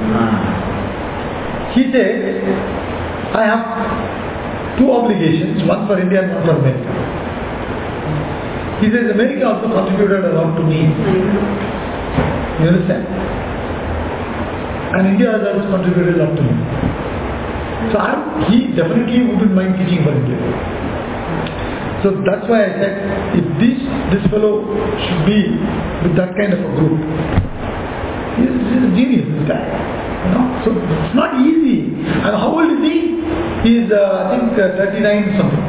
Speaker 1: He says, I have two obligations, one for India and one for America. He says, America also contributed a lot to me. You understand? And India has also contributed a lot to me. So he definitely wouldn't mind teaching for India. So that's why I said, if this fellow should be with that kind of a group, he's a genius, this guy. You know? So it's not easy. And how old is he? He's I think 39 something.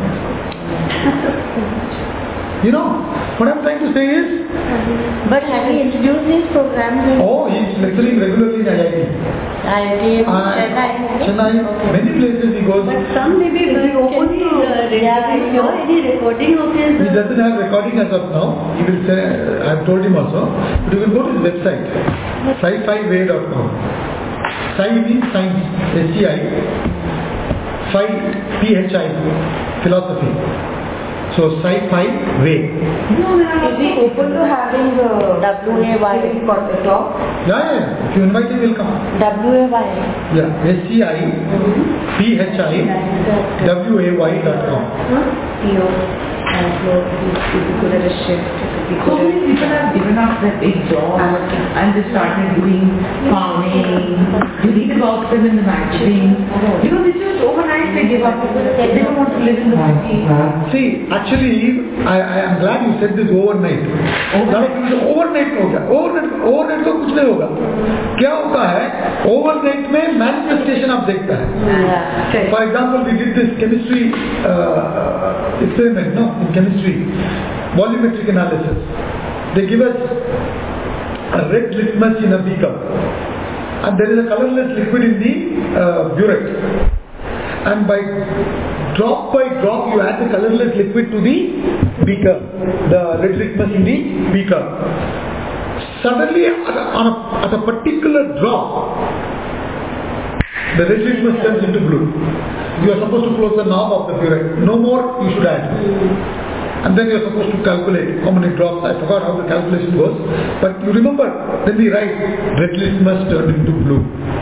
Speaker 1: You know, what I'm trying to say is...
Speaker 4: But have you introduced these programs?
Speaker 1: Oh, he's lecturing regularly in IIT. Chennai. Okay. Many places he goes.
Speaker 2: But some may be very open to any recording of his...
Speaker 1: He doesn't have recording as of now. He will say, I've told him also. But you can go to his website, sci-fi-way.com. Sci means science, S-C-I. Phi, P-H-I, philosophy. So sci-fi way.
Speaker 4: Is he open to having the WAY for the talk?
Speaker 1: Yeah. If you invite him, he'll come.
Speaker 4: WAY.
Speaker 1: Yeah, SCI-PHI-WAY.com.
Speaker 2: So many people have given up their big job and they started doing farming. You read about them in the magazines. You know, they just overnight they give up. They don't want to live in the city.
Speaker 1: See, actually, I am glad you said this overnight. Overnight हो गया. Overnight को कुछ नहीं होगा. क्या होता है? Overnight में manifestation आप देखता है. For example, we did this chemistry experiment, no? In chemistry, volumetric analysis. They give us a red litmus in a beaker, and there is a colorless liquid in the burette. And by drop, you add the colorless liquid to the beaker, the red litmus in the beaker. Suddenly, at a particular drop, the red litmus turns into blue. You are supposed to close the knob of the burette. No more you should add. And then you are supposed to calculate how many drops. I forgot how the calculation goes. But you remember, then we write red litmus turned into blue.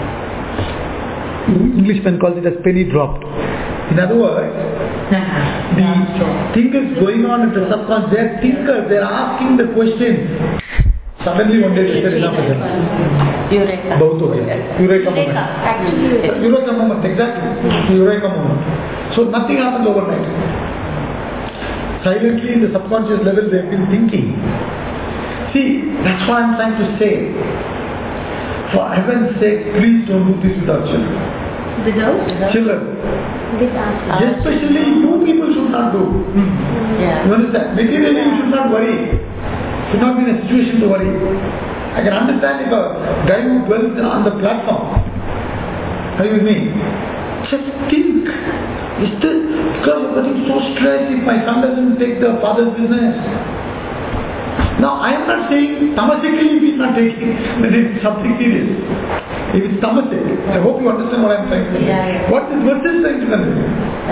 Speaker 1: Englishman calls it as penny dropped. In other words, the thing is going on in the subconscious. They are thinkers. They are asking the question. Suddenly one day they said enough of them.
Speaker 3: Eureka.
Speaker 1: Both हो गया. Eureka moment.
Speaker 3: Actually,
Speaker 1: Eureka moment, exactly. Eureka moment. So nothing happens overnight. Silently in the subconscious level they have been thinking. See, that's what I'm trying to say. For heaven's sake, please don't do this with our children. Children. Especially you people should not do.
Speaker 3: yeah.
Speaker 1: You understand? Materially you should not worry. Should not be in a situation to worry. I can understand if a guy who dwells on the platform, are you with me? Just think, is this because you're getting so stressed if my son doesn't take the father's business? Now I am not saying tamasically if he's not taking, then it's something serious. If it's tamasic, I hope you understand what I'm trying to say.
Speaker 3: Yeah.
Speaker 1: What this verse is trying to convey.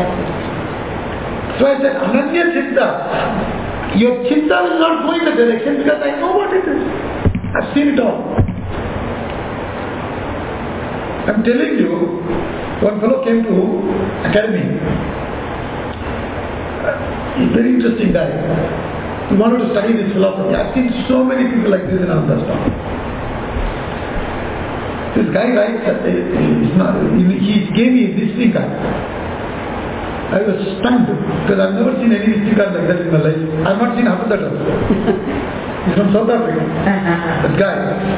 Speaker 1: So I said, Ananya Chitta. Your chitta will not go in the direction because I know what it is. I've seen it all. I'm telling you, one fellow came to academy. He's a very interesting guy. He wanted to study this philosophy. I've seen so many people like this in Anandastha. This guy writes, he gave me a visiting card. I was stunned because I've never seen any visiting card like that in my life. I've not seen half of that also. He's from South Africa. That guy.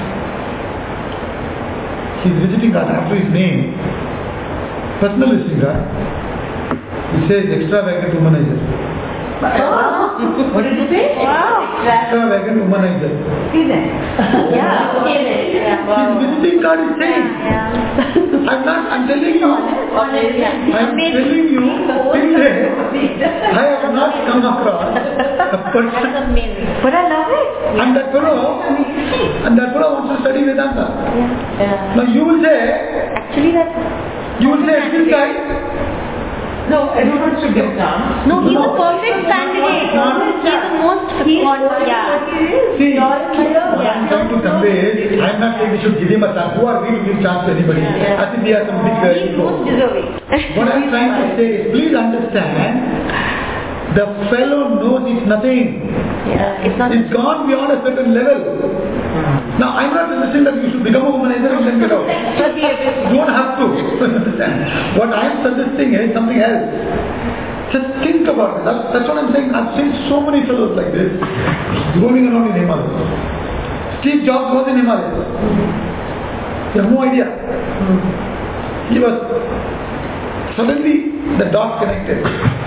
Speaker 1: He's visiting us after his name. Personal visiting guy. He says extravagant womanizer.
Speaker 2: What did you say?
Speaker 3: Wow.
Speaker 1: Extravagant womanizer.
Speaker 2: See that?
Speaker 3: Yeah.
Speaker 1: His visiting card is saying. I'm telling you. I'm telling you. Till date, I have not come across a person.
Speaker 2: But I love it.
Speaker 1: And that fellow wants to study Vedanta.
Speaker 3: Yeah.
Speaker 1: Now you will say,
Speaker 3: Actually, that's.
Speaker 1: this guy.
Speaker 2: No, everyone should get down.
Speaker 3: No, he's a perfect candidate. He's the most. Yeah.
Speaker 1: See, what I'm trying to convey is, I'm not saying we should give him a chance. Who are we to give chance to anybody? I think we are some big
Speaker 3: He's most deserving.
Speaker 1: What I'm trying to say is, please understand, the fellow knows it's nothing.
Speaker 3: Yeah, it's not.
Speaker 1: It's gone beyond a certain level. Now, I'm not suggesting that you should become a womanizer and then get out. You don't have to. Understand? What I'm suggesting is something else. Just think about it. That's what I'm saying. I've seen so many fellows like this roaming around in Himalayas. Steve Jobs was in Himalayas. You have no idea. He was suddenly the dot connected.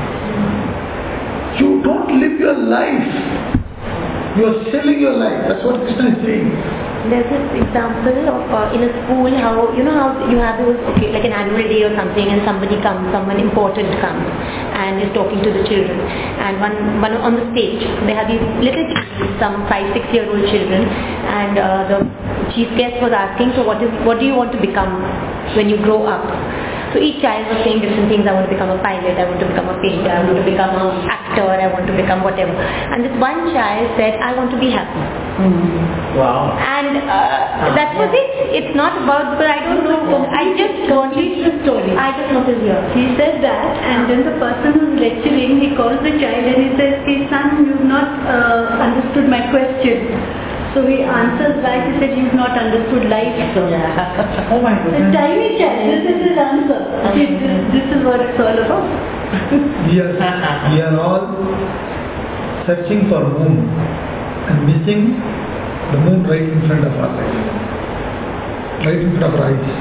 Speaker 1: You don't live your life. You are selling your life. That's what Krishna is saying.
Speaker 3: There's this example of in a school how you have those like an annual day or something, and someone important comes and is talking to the children, and one on the stage they have these little children, some 5-6-year-old children, and the chief guest was asking, so what do you want to become when you grow up? So each child was saying different things. I want to become a pilot, I want to become a painter, I want to become an actor, I want to become whatever. And this one child said, I want to be happy.
Speaker 2: Wow.
Speaker 3: And that was it. It's not about, but I don't know. I just
Speaker 4: Complete the story.
Speaker 3: I just noticed here.
Speaker 4: He said that, and then the person who's lecturing, he calls the child and he says, "Hey son, you've not understood my question." So he answers back, he said, "You've not understood life, sir."
Speaker 2: Yeah. Oh my
Speaker 4: A
Speaker 2: goodness.
Speaker 4: tiny child, this is his answer. See, this is what it's all about.
Speaker 1: We are all searching for moon and missing the moon right in front of our eyes. Right in front of our eyes.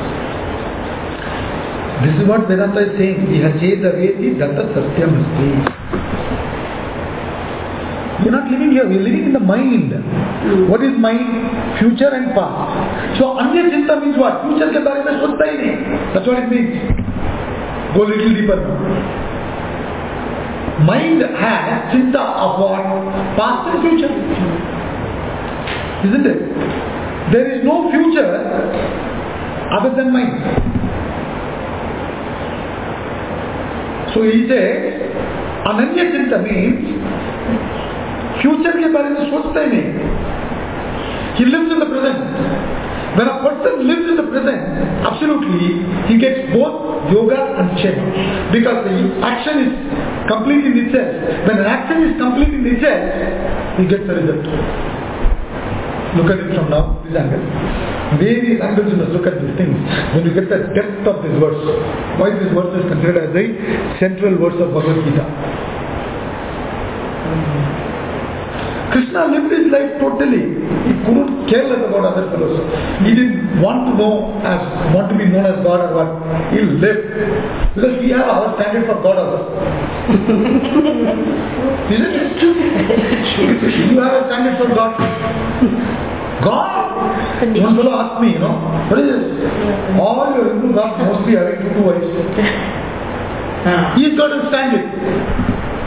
Speaker 1: This is what Vedanta is saying. Vihacheda veti datta satyam asti. We are not living here, we are living in the mind. What is mind? Future and past. So anya chinta means what? Future ke bare mein sochta hi nahi. That's what it means. Go little deeper now. Mind has chinta of what? Past and future. Isn't it? There is no future other than mind. So he says, ananya chinta means future के बारे में सोचता ही नहीं. He lives in the present. When a person lives in the present, absolutely, he gets both yoga and ksema. Because the action is complete in itself. When an action is complete in itself, he gets the result. Look at it from now, this angle. Various angles you must look at these things. When you get the depth of this verse, why this verse is considered as the central verse of Bhagavad Gita. Krishna lived his life totally. He couldn't care less about other fellows. He didn't want to be known as God or what. He lived. Because we have our standard for God also. Isn't it? You have a standard for God. God? One fellow asked me, what is this? All your Hindu gods mostly having two wives. He's got a standard.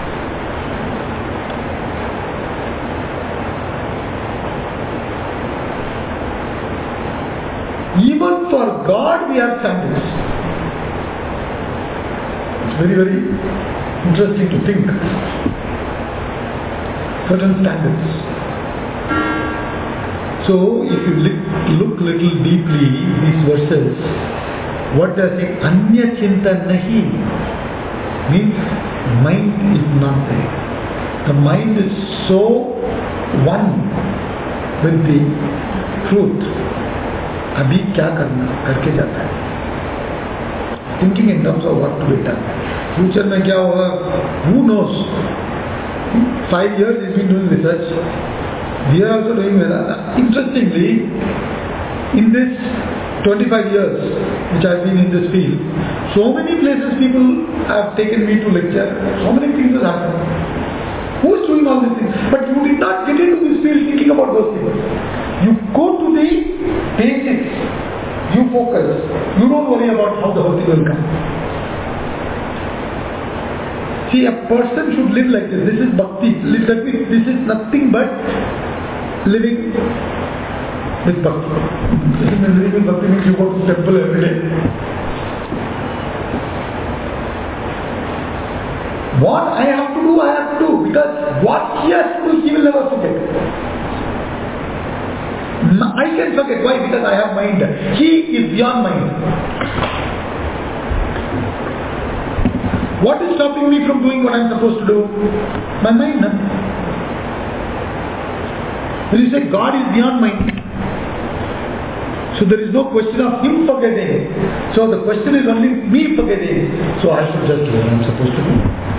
Speaker 1: Even for God we have standards. It's very, very interesting to think. Certain standards. So if you look little deeply these verses, what does it anya chinta nahi means? Mind is not there. The mind is so one with the truth. अभी क्या करना करके जाता है. Thinking in terms of what to be done. Future में क्या होगा? Who knows? 5 years he's been doing research. We are also doing Vedanta. Interestingly, in this 25 years which I have been in this field, so many places people have taken me to lecture, so many things have happened. Who is doing all these things? But you did not get into this field thinking about those things. You go to the basics, you focus, you don't worry about how the whole thing will come. See, a person should live like this. This is bhakti. That means this is nothing but living with bhakti. Living with bhakti means you go to temple every day. What I have to do, I have to do. Because what he has to do, he will never forget. I can forget. Why? Because I have mind. He is beyond mind. What is stopping me from doing what I am supposed to do? My mind. When you say God is beyond mind, so there is no question of him forgetting. So the question is only me forgetting. So I should just do what I am supposed to do.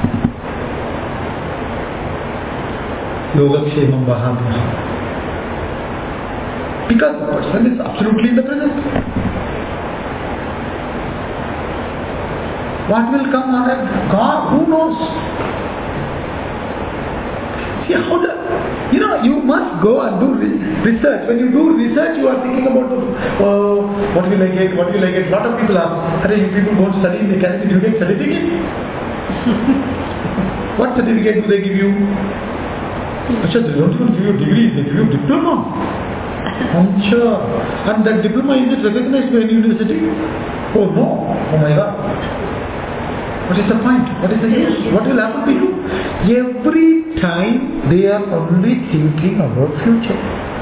Speaker 1: Yogakshemam Vahamya. Because the person is absolutely in the present. What will come on it? God, who knows? See how you must go and do research. When you do research, you are thinking about what will I get, what will I get. Lot of people ask, you people don't study in the academy, do you get certificate? What certificate do they give you? They don't even give you a degree, they give you a diploma. And that diploma, is it recognized by any university? Oh no, oh my God. What is the point? What is the use? What will happen to you? Every time they are only thinking about future.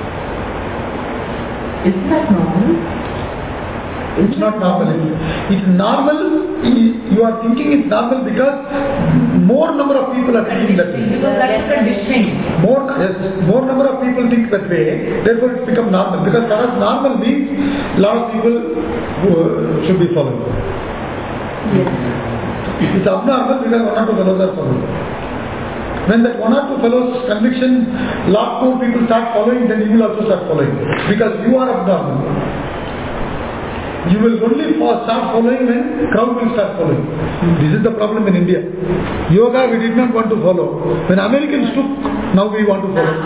Speaker 2: Is that normal?
Speaker 1: It's not normal. It's normal. You are thinking it's normal because more number of people are thinking that way.
Speaker 2: Because that's conditioning.
Speaker 1: More number of people think that way. Therefore, it's become normal. Because for us, normal means a lot of people who should be following.
Speaker 2: Yes.
Speaker 1: It's abnormal because one or two fellows are following. When that one or two fellows' conviction, lot more people start following, then you will also start following. Because you are abnormal. You will only start following when crowd will start following. This is the problem in India. Yoga we did not want to follow. When Americans took, now we want to follow.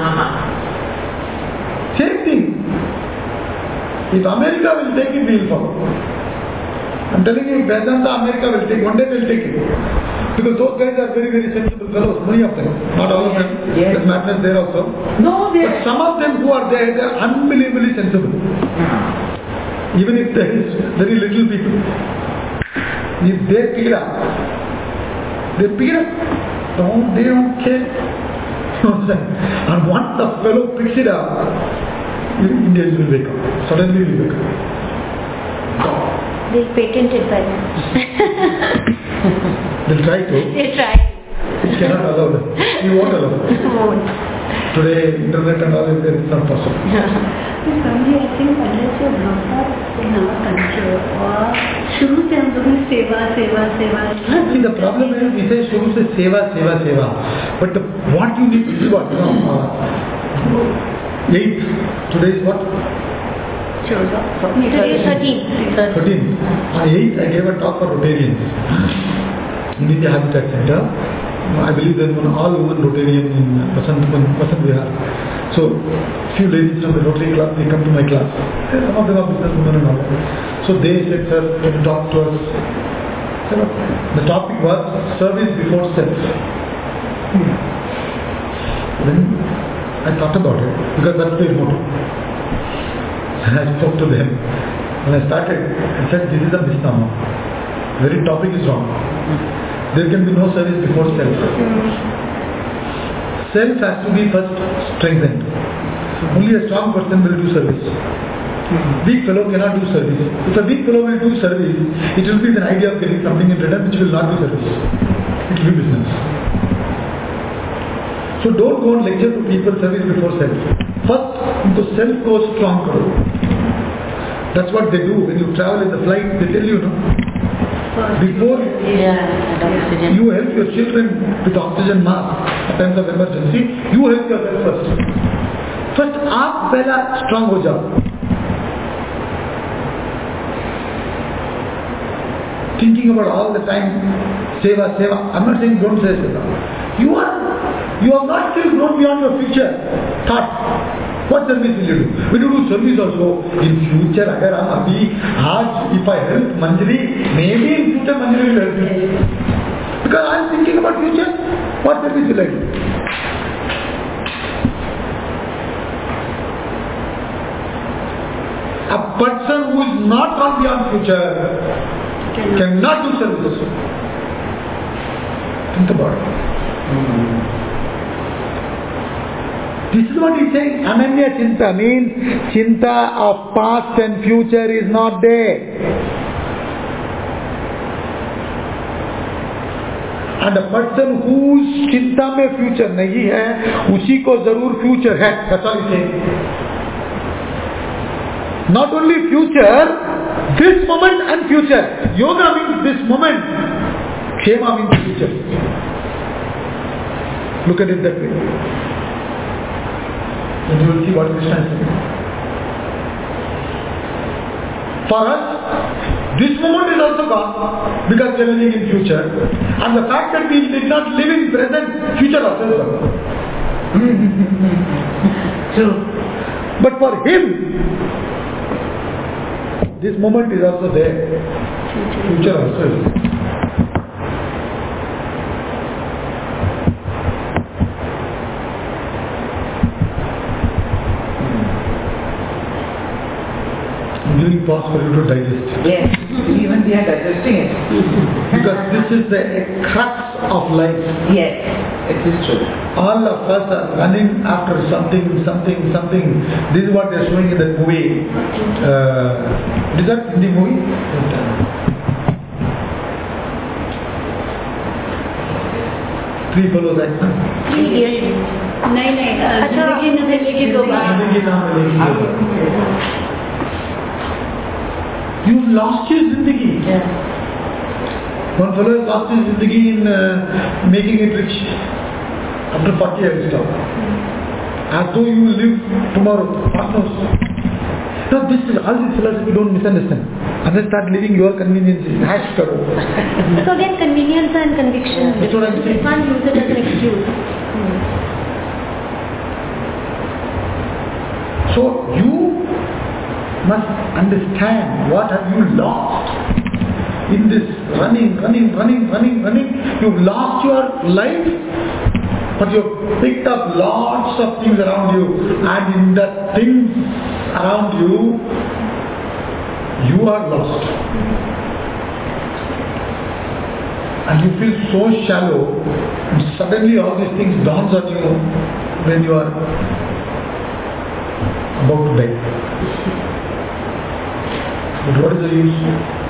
Speaker 1: Same thing. If America will take it, we will follow. I'm telling you, Vedanta, America will take, one day they'll take it. Because those guys are very, very sensible fellows, many of them. Not all of them.
Speaker 2: Yes.
Speaker 1: There's madness there also.
Speaker 2: No,
Speaker 1: but some of them who are there, they are unbelievably sensible. Even if there is very little people. If they pick it up, they pick it up. They don't care. And once the fellow picks it up, Indians will wake up. Suddenly will wake up.
Speaker 3: They patented by them.
Speaker 1: They'll try to.
Speaker 3: They try.
Speaker 1: It cannot allow them. You won't allow them.
Speaker 3: Won't.
Speaker 1: Today, internet and all is there, it's not possible.
Speaker 4: Swamiji, I think unless you're brought up in our culture or shuru se hum log ne seva.
Speaker 1: See, the problem is we say shuru se seva. But what you need to do, what? 8th. Today is what?
Speaker 3: Today is 13th.
Speaker 1: 8th, I gave a talk for Rotarians in India Habitat Center. I believe there is one all-woman Rotarian in Vasant Vihar. So, few ladies from the Rotary club, they come to my class. Some of them are businesswomen and all. So they said, sir, can you talk to us? The topic was service before self. Then I thought about it because that's their motto. And I spoke to them. When I started, I said, this is a misnomer. The very topic is wrong. There can be no service before self. Self has to be first strengthened. Only a strong person will do service. Weak fellow cannot do service. If a weak fellow will do service, it will be the idea of getting something in return which will not be service. It will be business. So don't go and lecture to people service before self. First, the self goes strong. That's what they do. When you travel in the flight, they tell you, no? Before you help your children with oxygen mask at times of emergency, you help yourself first. First आप पहला strong हो जाओ. Thinking about all the time seva. I'm not saying don't say seva. You are not still grown beyond your future thought. What service will you do? When you do service also, in future, agar हम अभी आज if I help Manjari, maybe in future Manjari will help me. Because I am thinking about future. What service will I do? A person who is not gone beyond future cannot do service. Think about it. This is what he is saying. Ananya Chinta means Chinta of past and future is not there. And a person whose Chinta में future नहीं है, उसी को जरूर future है. That's all he is saying. Not only future, this moment and future. Yoga means this moment. Kshema means future. Look at it that way. And you will see what Krishna is saying. For us, this moment is also gone because we are living in future. And the fact that we did not live in present, future also is gone.
Speaker 2: True.
Speaker 1: But for him, this moment is also there. Future also is there. Giving pause for you to digest.
Speaker 2: Yes, even we are digesting it.
Speaker 1: Because this is the crux of life.
Speaker 2: Yes, it is true.
Speaker 1: All of us are running after something. This is what they are showing in that movie. Is that in the movie? Three fellows actor.
Speaker 3: 3 years.
Speaker 4: नहीं
Speaker 3: अच्छा
Speaker 4: जिंदगी दो बार
Speaker 1: You lost your zindagi.
Speaker 2: Yes.
Speaker 1: One fellow has lost his zindagi in making it rich. After 40 years stop. As though you will live tomorrow. God knows. Now this is all this philosophy, don't misunderstand. And then start living your conveniences. Hash karo.
Speaker 3: So again, convenience and conviction.
Speaker 1: That's what I'm saying.
Speaker 3: You can't use it as an excuse.
Speaker 1: So you must understand what have you lost in this running. You've lost your life, but you've picked up lots of things around you, and in the things around you, you are lost. And you feel so shallow, and suddenly all these things dawns on you when you are about to die. But what is the use?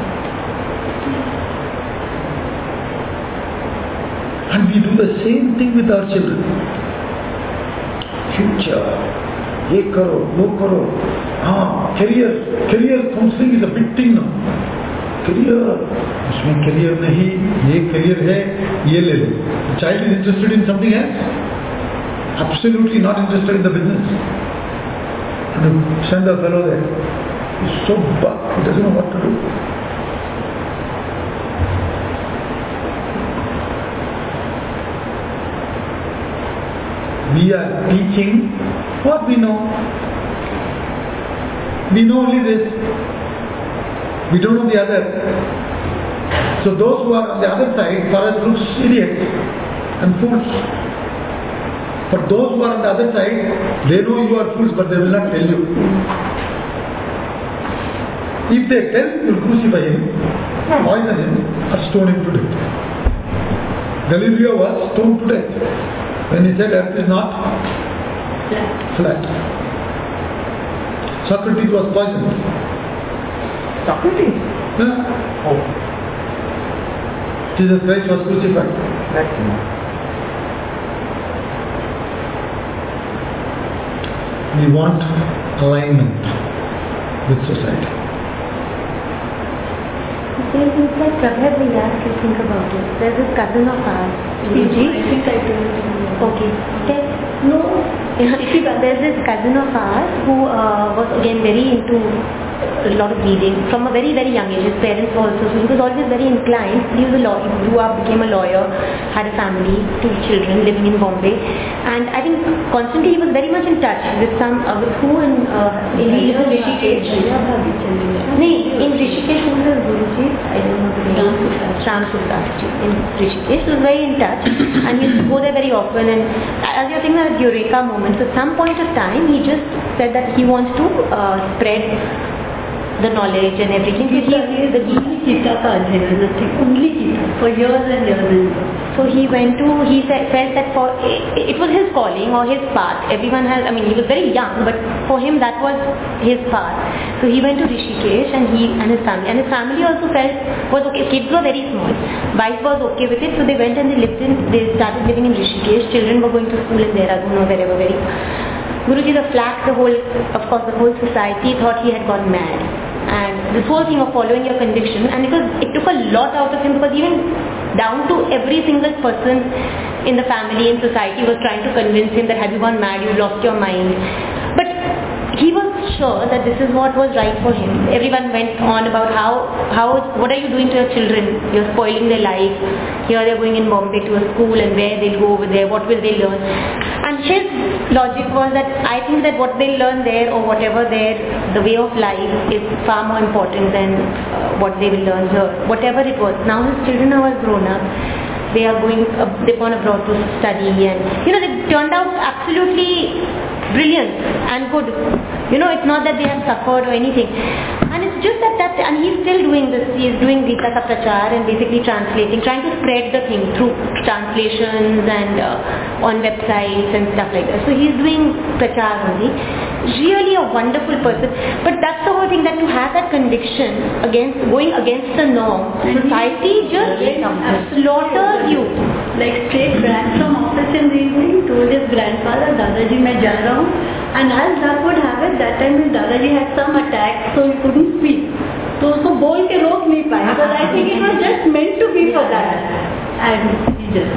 Speaker 1: And we do the same thing with our children. Future, ye karo, wo karo. Career counseling is a big thing now. Career, उसमें career नहीं, ये career है, ये ले लो. The child is interested in something else. Absolutely not interested in the business. And you send a fellow there. He's so buck, he doesn't know what to do. We are teaching what we know. We know only this. We don't know the other. So those who are on the other side, for us looks idiots and fools. For those who are on the other side, they know you are fools, but they will not tell you. If they tell, you will crucify him, poison him, or stone him to death. Galileo was stoned to death when he said earth is not flat. Socrates was poisoned.
Speaker 2: Socrates?
Speaker 1: Yeah. Oh. Jesus Christ was crucified. We want alignment with society.
Speaker 3: It's like Prabhat Vilas, to think about it. There's a cousin of ours.
Speaker 4: I think I told you.
Speaker 3: Okay.
Speaker 4: No,
Speaker 3: There's this cousin of ours who was again very into a lot of reading from a very, very young age. His parents were also, so he was always very inclined. He was a lawyer, he grew up, became a lawyer, had a family, 2 children living in Bombay. And I think constantly he was very much in touch with with who in Rishikesh. In Rishikesh, who was Guruji? I don't know the name. Ram Sudhasji in Rishikesh. He was very in touch and he used to go there very often. And as you're saying, that Eureka moment, so at some point of time he just said that he wants to spread the knowledge and everything. So he is the
Speaker 4: Gita ka adhyay, nothing, only Gita for years and years and years.
Speaker 3: So he went to, felt that it was his calling or his path. Everyone has, he was very young, but for him that was his path. So he went to Rishikesh and his family also was okay. Kids were very small. Wife was okay with it, so they went and they started living in Rishikesh. Children were going to school in Dehradun or wherever. Guruji, the whole society thought he had gone mad. And this whole thing of following your conviction, and it took a lot out of him, because even down to every single person in the family, in society, was trying to convince him that have you gone mad, you lost your mind. But he was sure that this is what was right for him. Everyone went on about what are you doing to your children? You're spoiling their life. Here they're going in Bombay to a school, and where they'll go over there, what will they learn? And his logic was that I think that what they learn there or whatever there, the way of life is far more important than what they will learn here. Whatever it was. Now his children are all grown up. They've gone abroad to study, and they turned out absolutely brilliant and good. It's not that they have suffered or anything. And it's just and he's still doing this. He's doing Gita ka prachar and basically translating, trying to spread the thing through translations and on websites and stuff like that. So he's doing prachar only. Really a wonderful person. But that's the whole thing, that to have that conviction going against the norm, society just slaughters you.
Speaker 4: Like straight back from office in the evening, told his grandfather, Dadaji, मैं जा रहा हूँ. And as luck would have it, that time his Dadaji had some attack, so he couldn't speak. So उसको बोल के रोक नहीं पाया. But I think it was just meant to be for that. And he just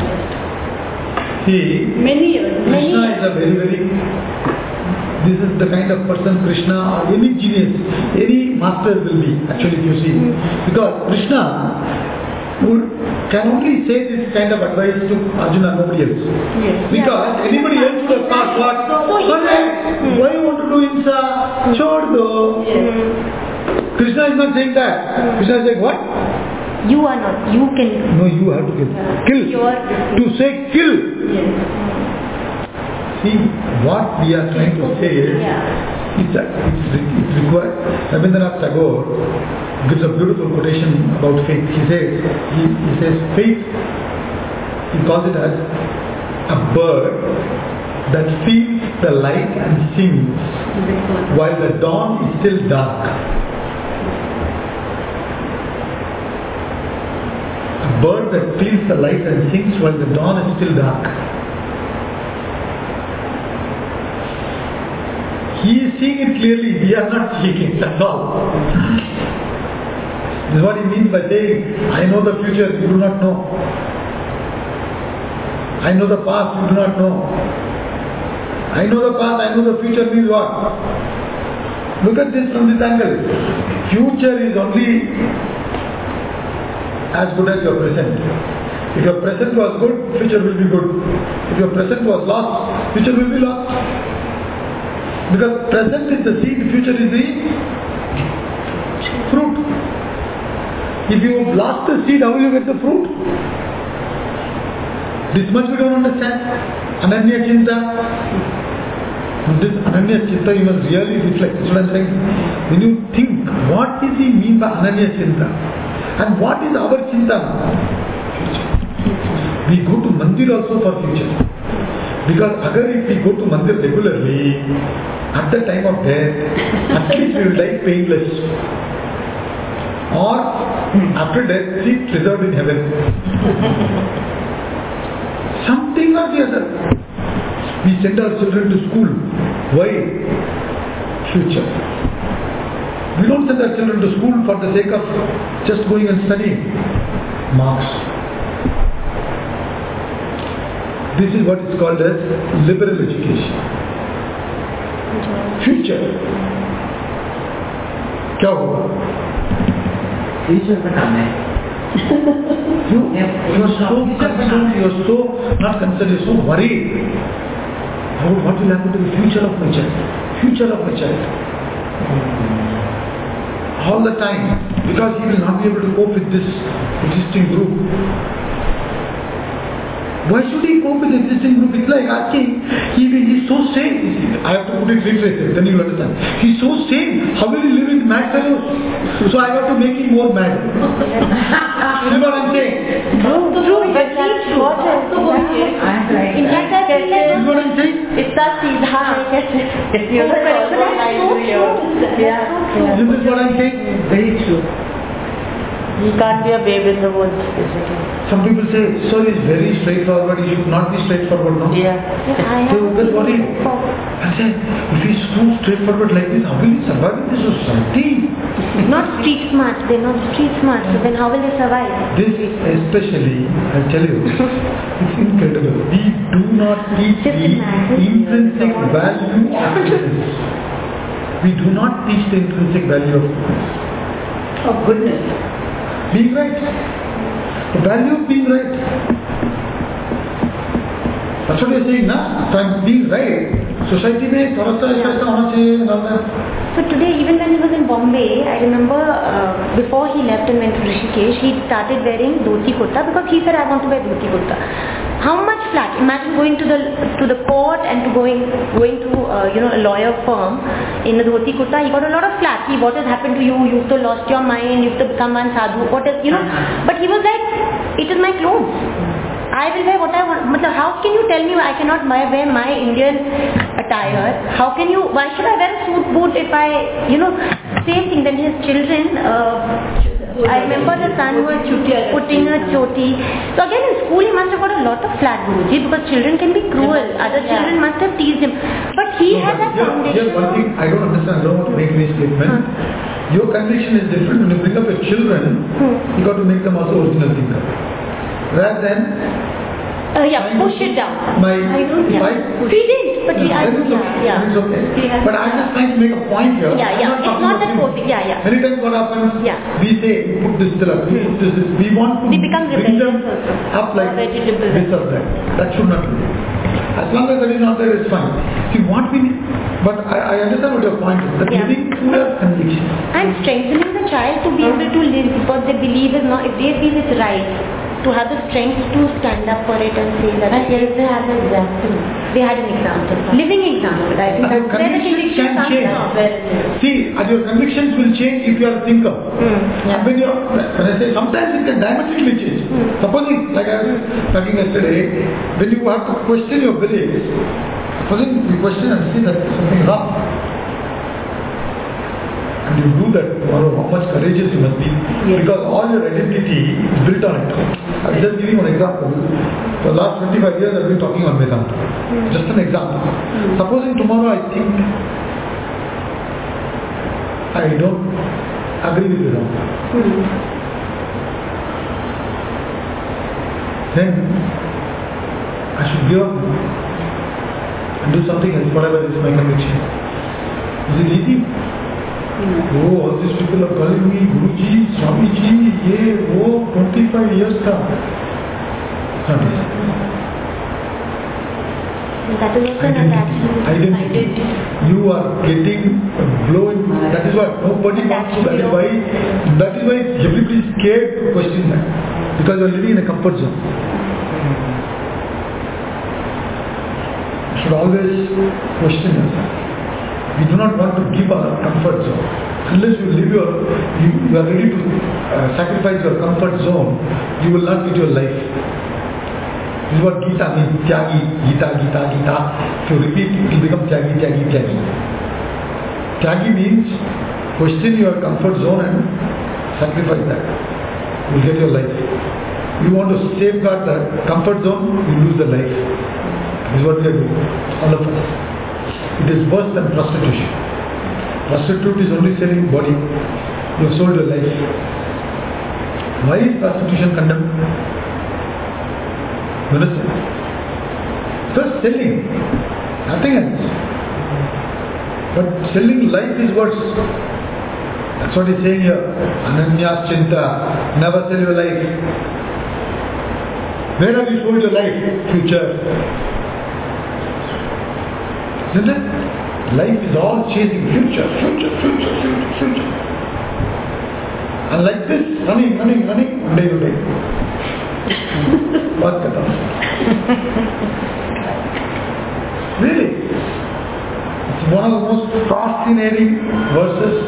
Speaker 4: lost.
Speaker 1: See,
Speaker 4: many years.
Speaker 1: Krishna is a very, very... This is the kind of person Krishna or any genius, any master will be, actually, if you see. Because Krishna can only say this kind of advice to Arjuna, nobody else.
Speaker 4: Yes.
Speaker 1: Because anybody else would have thought, what? Why you want to do Himsa? Chod do.
Speaker 4: Yes.
Speaker 1: Krishna is not saying that. Krishna is saying what?
Speaker 3: You are not. You can.
Speaker 1: No, you have to kill. Kill. To say kill.
Speaker 4: Yes.
Speaker 1: See, what we are trying to say is, it's required. Rabindranath Tagore gives a beautiful quotation about faith. He says faith, he calls it as a bird that feels the light and sings while the dawn is still dark. A bird that feels the light and sings while the dawn is still dark. He is seeing it clearly, we are not seeing it at all. This is what he means by saying, I know the future, you do not know. I know the past, you do not know. I know the past, I know the future means what? Look at this from this angle. Future is only as good as your present. If your present was good, future will be good. If your present was lost, future will be lost. Because present is the seed, future is the fruit. If you have lost the seed, how will you get the fruit? This much we don't understand. Ananya Chinta. This Ananya Chinta you must really reflect. That's what I'm saying. When you think, what does he mean by Ananya Chinta? And what is our Chinta? We go to Mandir also for future. Because if we go to Mandir regularly, at the time of death, at least we will die painless. Or after death, seat reserved in heaven. Something or the other. We send our children to school. Why? Future. We don't send our children to school for the sake of just going and studying. Marks. This is what is called as liberal education. Future. क्या होगा?
Speaker 2: Future become it.
Speaker 1: You're so concerned, you're so not concerned, you're so worried. What will happen to the future of my child? Future of my child. All the time, because he will not be able to cope with this existing group. Why should he cope with the existing group? It's like asking, he's so sane. I have to put it rephrase, then you will understand. He's so sane. How will he live with mad fellows? So I have to make him more mad. You know what I'm saying?
Speaker 3: True, but that's what
Speaker 2: I'm right.
Speaker 3: in fact, I feel like
Speaker 1: You know what I'm saying?
Speaker 3: it's that सीधा
Speaker 2: You're
Speaker 3: but
Speaker 1: This is what I'm saying.
Speaker 2: Very true.
Speaker 4: He can't be a babe in the woods, basically.
Speaker 1: Some people say, so he's very straightforward, he should not be straightforward, no?
Speaker 4: Yeah.
Speaker 1: So that's what he... I said, if he's too straightforward like this, how will he survive in this society?
Speaker 3: not street smart. They're not street smart. So then how will they survive?
Speaker 1: This especially, I tell you, it's incredible. We do not teach
Speaker 3: Just
Speaker 1: the
Speaker 3: imagine.
Speaker 1: intrinsic value of goodness. We do not teach the intrinsic value of goodness.
Speaker 2: Oh, goodness.
Speaker 1: Being right. The value of being right. That's what you're saying, na? So I'm being right. Society mein thoda sa aisa hona chahiye and all that.
Speaker 3: So today, even when he was in Bombay, I remember before he left and went to Rishikesh, he started wearing dhoti kurta because he said, I want to wear dhoti kurta. How much flack? Imagine going to the court and going to a lawyer firm in a dhoti kurta. He got a lot of flack. What has happened to you? You've to lost your mind. You've to become one sadhu. What is But he was like, it is my clothes. I will wear what I want. How can you tell me I cannot wear my Indian attire? Why should I wear a suit boot if same thing. Then his children, I remember the son was putting a choti. So again in school he must have got a lot of flack, Guruji, because children can be cruel. Other children must have teased him. But he had that foundation.
Speaker 1: Here's one thing I don't understand. I don't want to make any statement. Your conviction is different. When you bring up your children, you got to make them also original thinker. Rather than
Speaker 3: push it down. He didn't, but
Speaker 1: it's okay. But I'm just trying to make a point here.
Speaker 3: It's not that forcing.
Speaker 1: Many times what happens, we say, put this still up, put this. We want to
Speaker 3: We become
Speaker 1: bring them
Speaker 3: rebellious
Speaker 1: up like this or that. That should not be. As long as that is not there, it's fine. See what we need. But I understand what your point is. That living through your conviction.
Speaker 3: And strengthening the child to be able to live what they believe is not, if they feel it's right, to have the strength to stand up for it and say that.
Speaker 4: And yes, they had an example.
Speaker 3: They had an example. Living example. I think
Speaker 1: And your
Speaker 3: that's where the
Speaker 1: convictions
Speaker 3: conviction
Speaker 1: can
Speaker 3: comes
Speaker 1: change.
Speaker 3: from.
Speaker 1: See, and your convictions will change if you are a thinker. And when I say sometimes it can diametrically change. Supposing, like I was talking yesterday, when you have to question your beliefs, supposing you question and see that something wrong, and you do that tomorrow, how much courageous you must be. Because all your identity is built on it. I'm just giving one example. For the last 25 years I've been talking on Vedanta. Just an example. Supposing tomorrow I think I don't agree with Vedanta. Then I should give up and do something else, whatever is my conviction. Is it easy? Oh, all these people are calling me Guruji, Swamiji, 25 years ka.
Speaker 3: That is also an attachment.
Speaker 1: Identity. You are getting blown. That is what nobody wants to. That is why everybody is scared to question that. Because you are living in a comfort zone. You should always question yourself. We do not want to give our comfort zone. Unless you are ready to sacrifice your comfort zone, you will not get your life. This is what Gita means. Tyagi, Gita. If you repeat, it will become Tyagi. Tyagi means question your comfort zone and sacrifice that. You will get your life. You want to safeguard the comfort zone, you lose the life. This is what we are doing, all of us. It is worse than prostitution. Prostitute is only selling body. You have sold your life. Why is prostitution condemned? You understand? Just selling, nothing else. But selling life is worse. That's what he's saying here. Ananyas Chinta. Never sell your life. Where have you sold your life? Future. Isn't it? Life is all chasing future. And like this, running, one day to day. What cut off? Really? It's one of the most fascinating verses.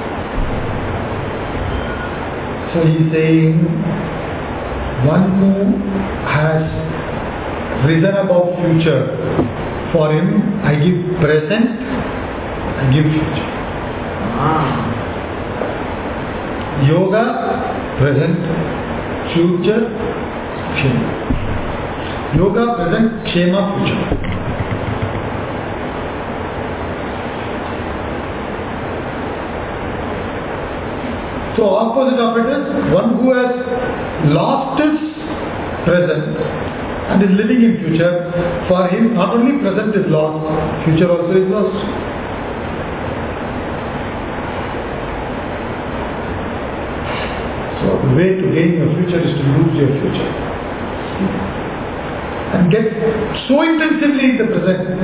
Speaker 1: So he's saying, one who has risen above future, for him I give present, I give future. Yoga, present, future, Kshema. Yoga, present, Kshema, future. So opposite of it is one who has lost his present and is living in future. For him, not only present is lost, future also is lost. So the way to gain your future is to lose your future and get so intensively in the present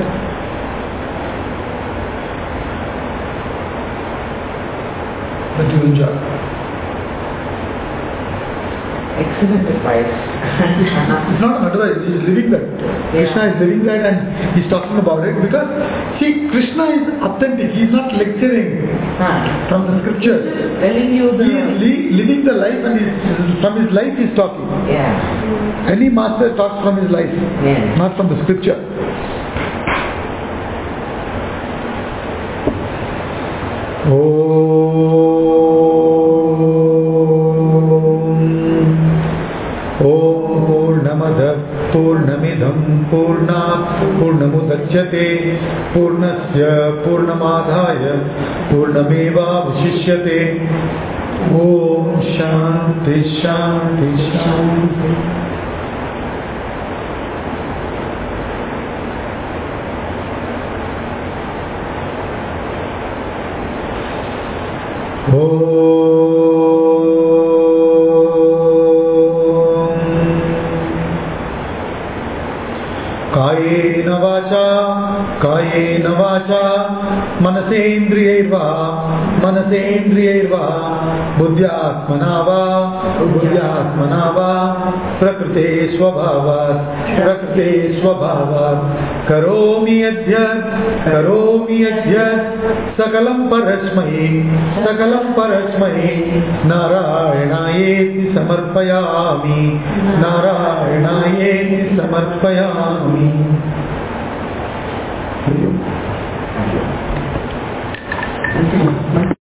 Speaker 1: that you enjoy.
Speaker 2: Excellent advice.
Speaker 1: It's not an advice, he is living that.
Speaker 2: Yeah.
Speaker 1: Krishna is living that and he's talking about it because, see, Krishna is authentic, he is not lecturing from the scriptures.
Speaker 2: Telling you the...
Speaker 1: He is living the life and from his life he is talking.
Speaker 2: Yeah.
Speaker 1: Any master talks from his life,
Speaker 2: Yeah.
Speaker 1: not from the scripture. पूर्णमिदं पूर्णात् पूर्णमुदच्यते पूर्णस्य पूर्णमादाय पूर्णमेवावशिष्यते ॐ शान्ति शान्ति शान्ति कायेन वाचा मनसेन्द्रियैर्वा बुद्ध्यात्मना वा प्रकृते स्वभावात् करोमि यद्यत् सकलं परस्मै नारायणायेति समर्पयामि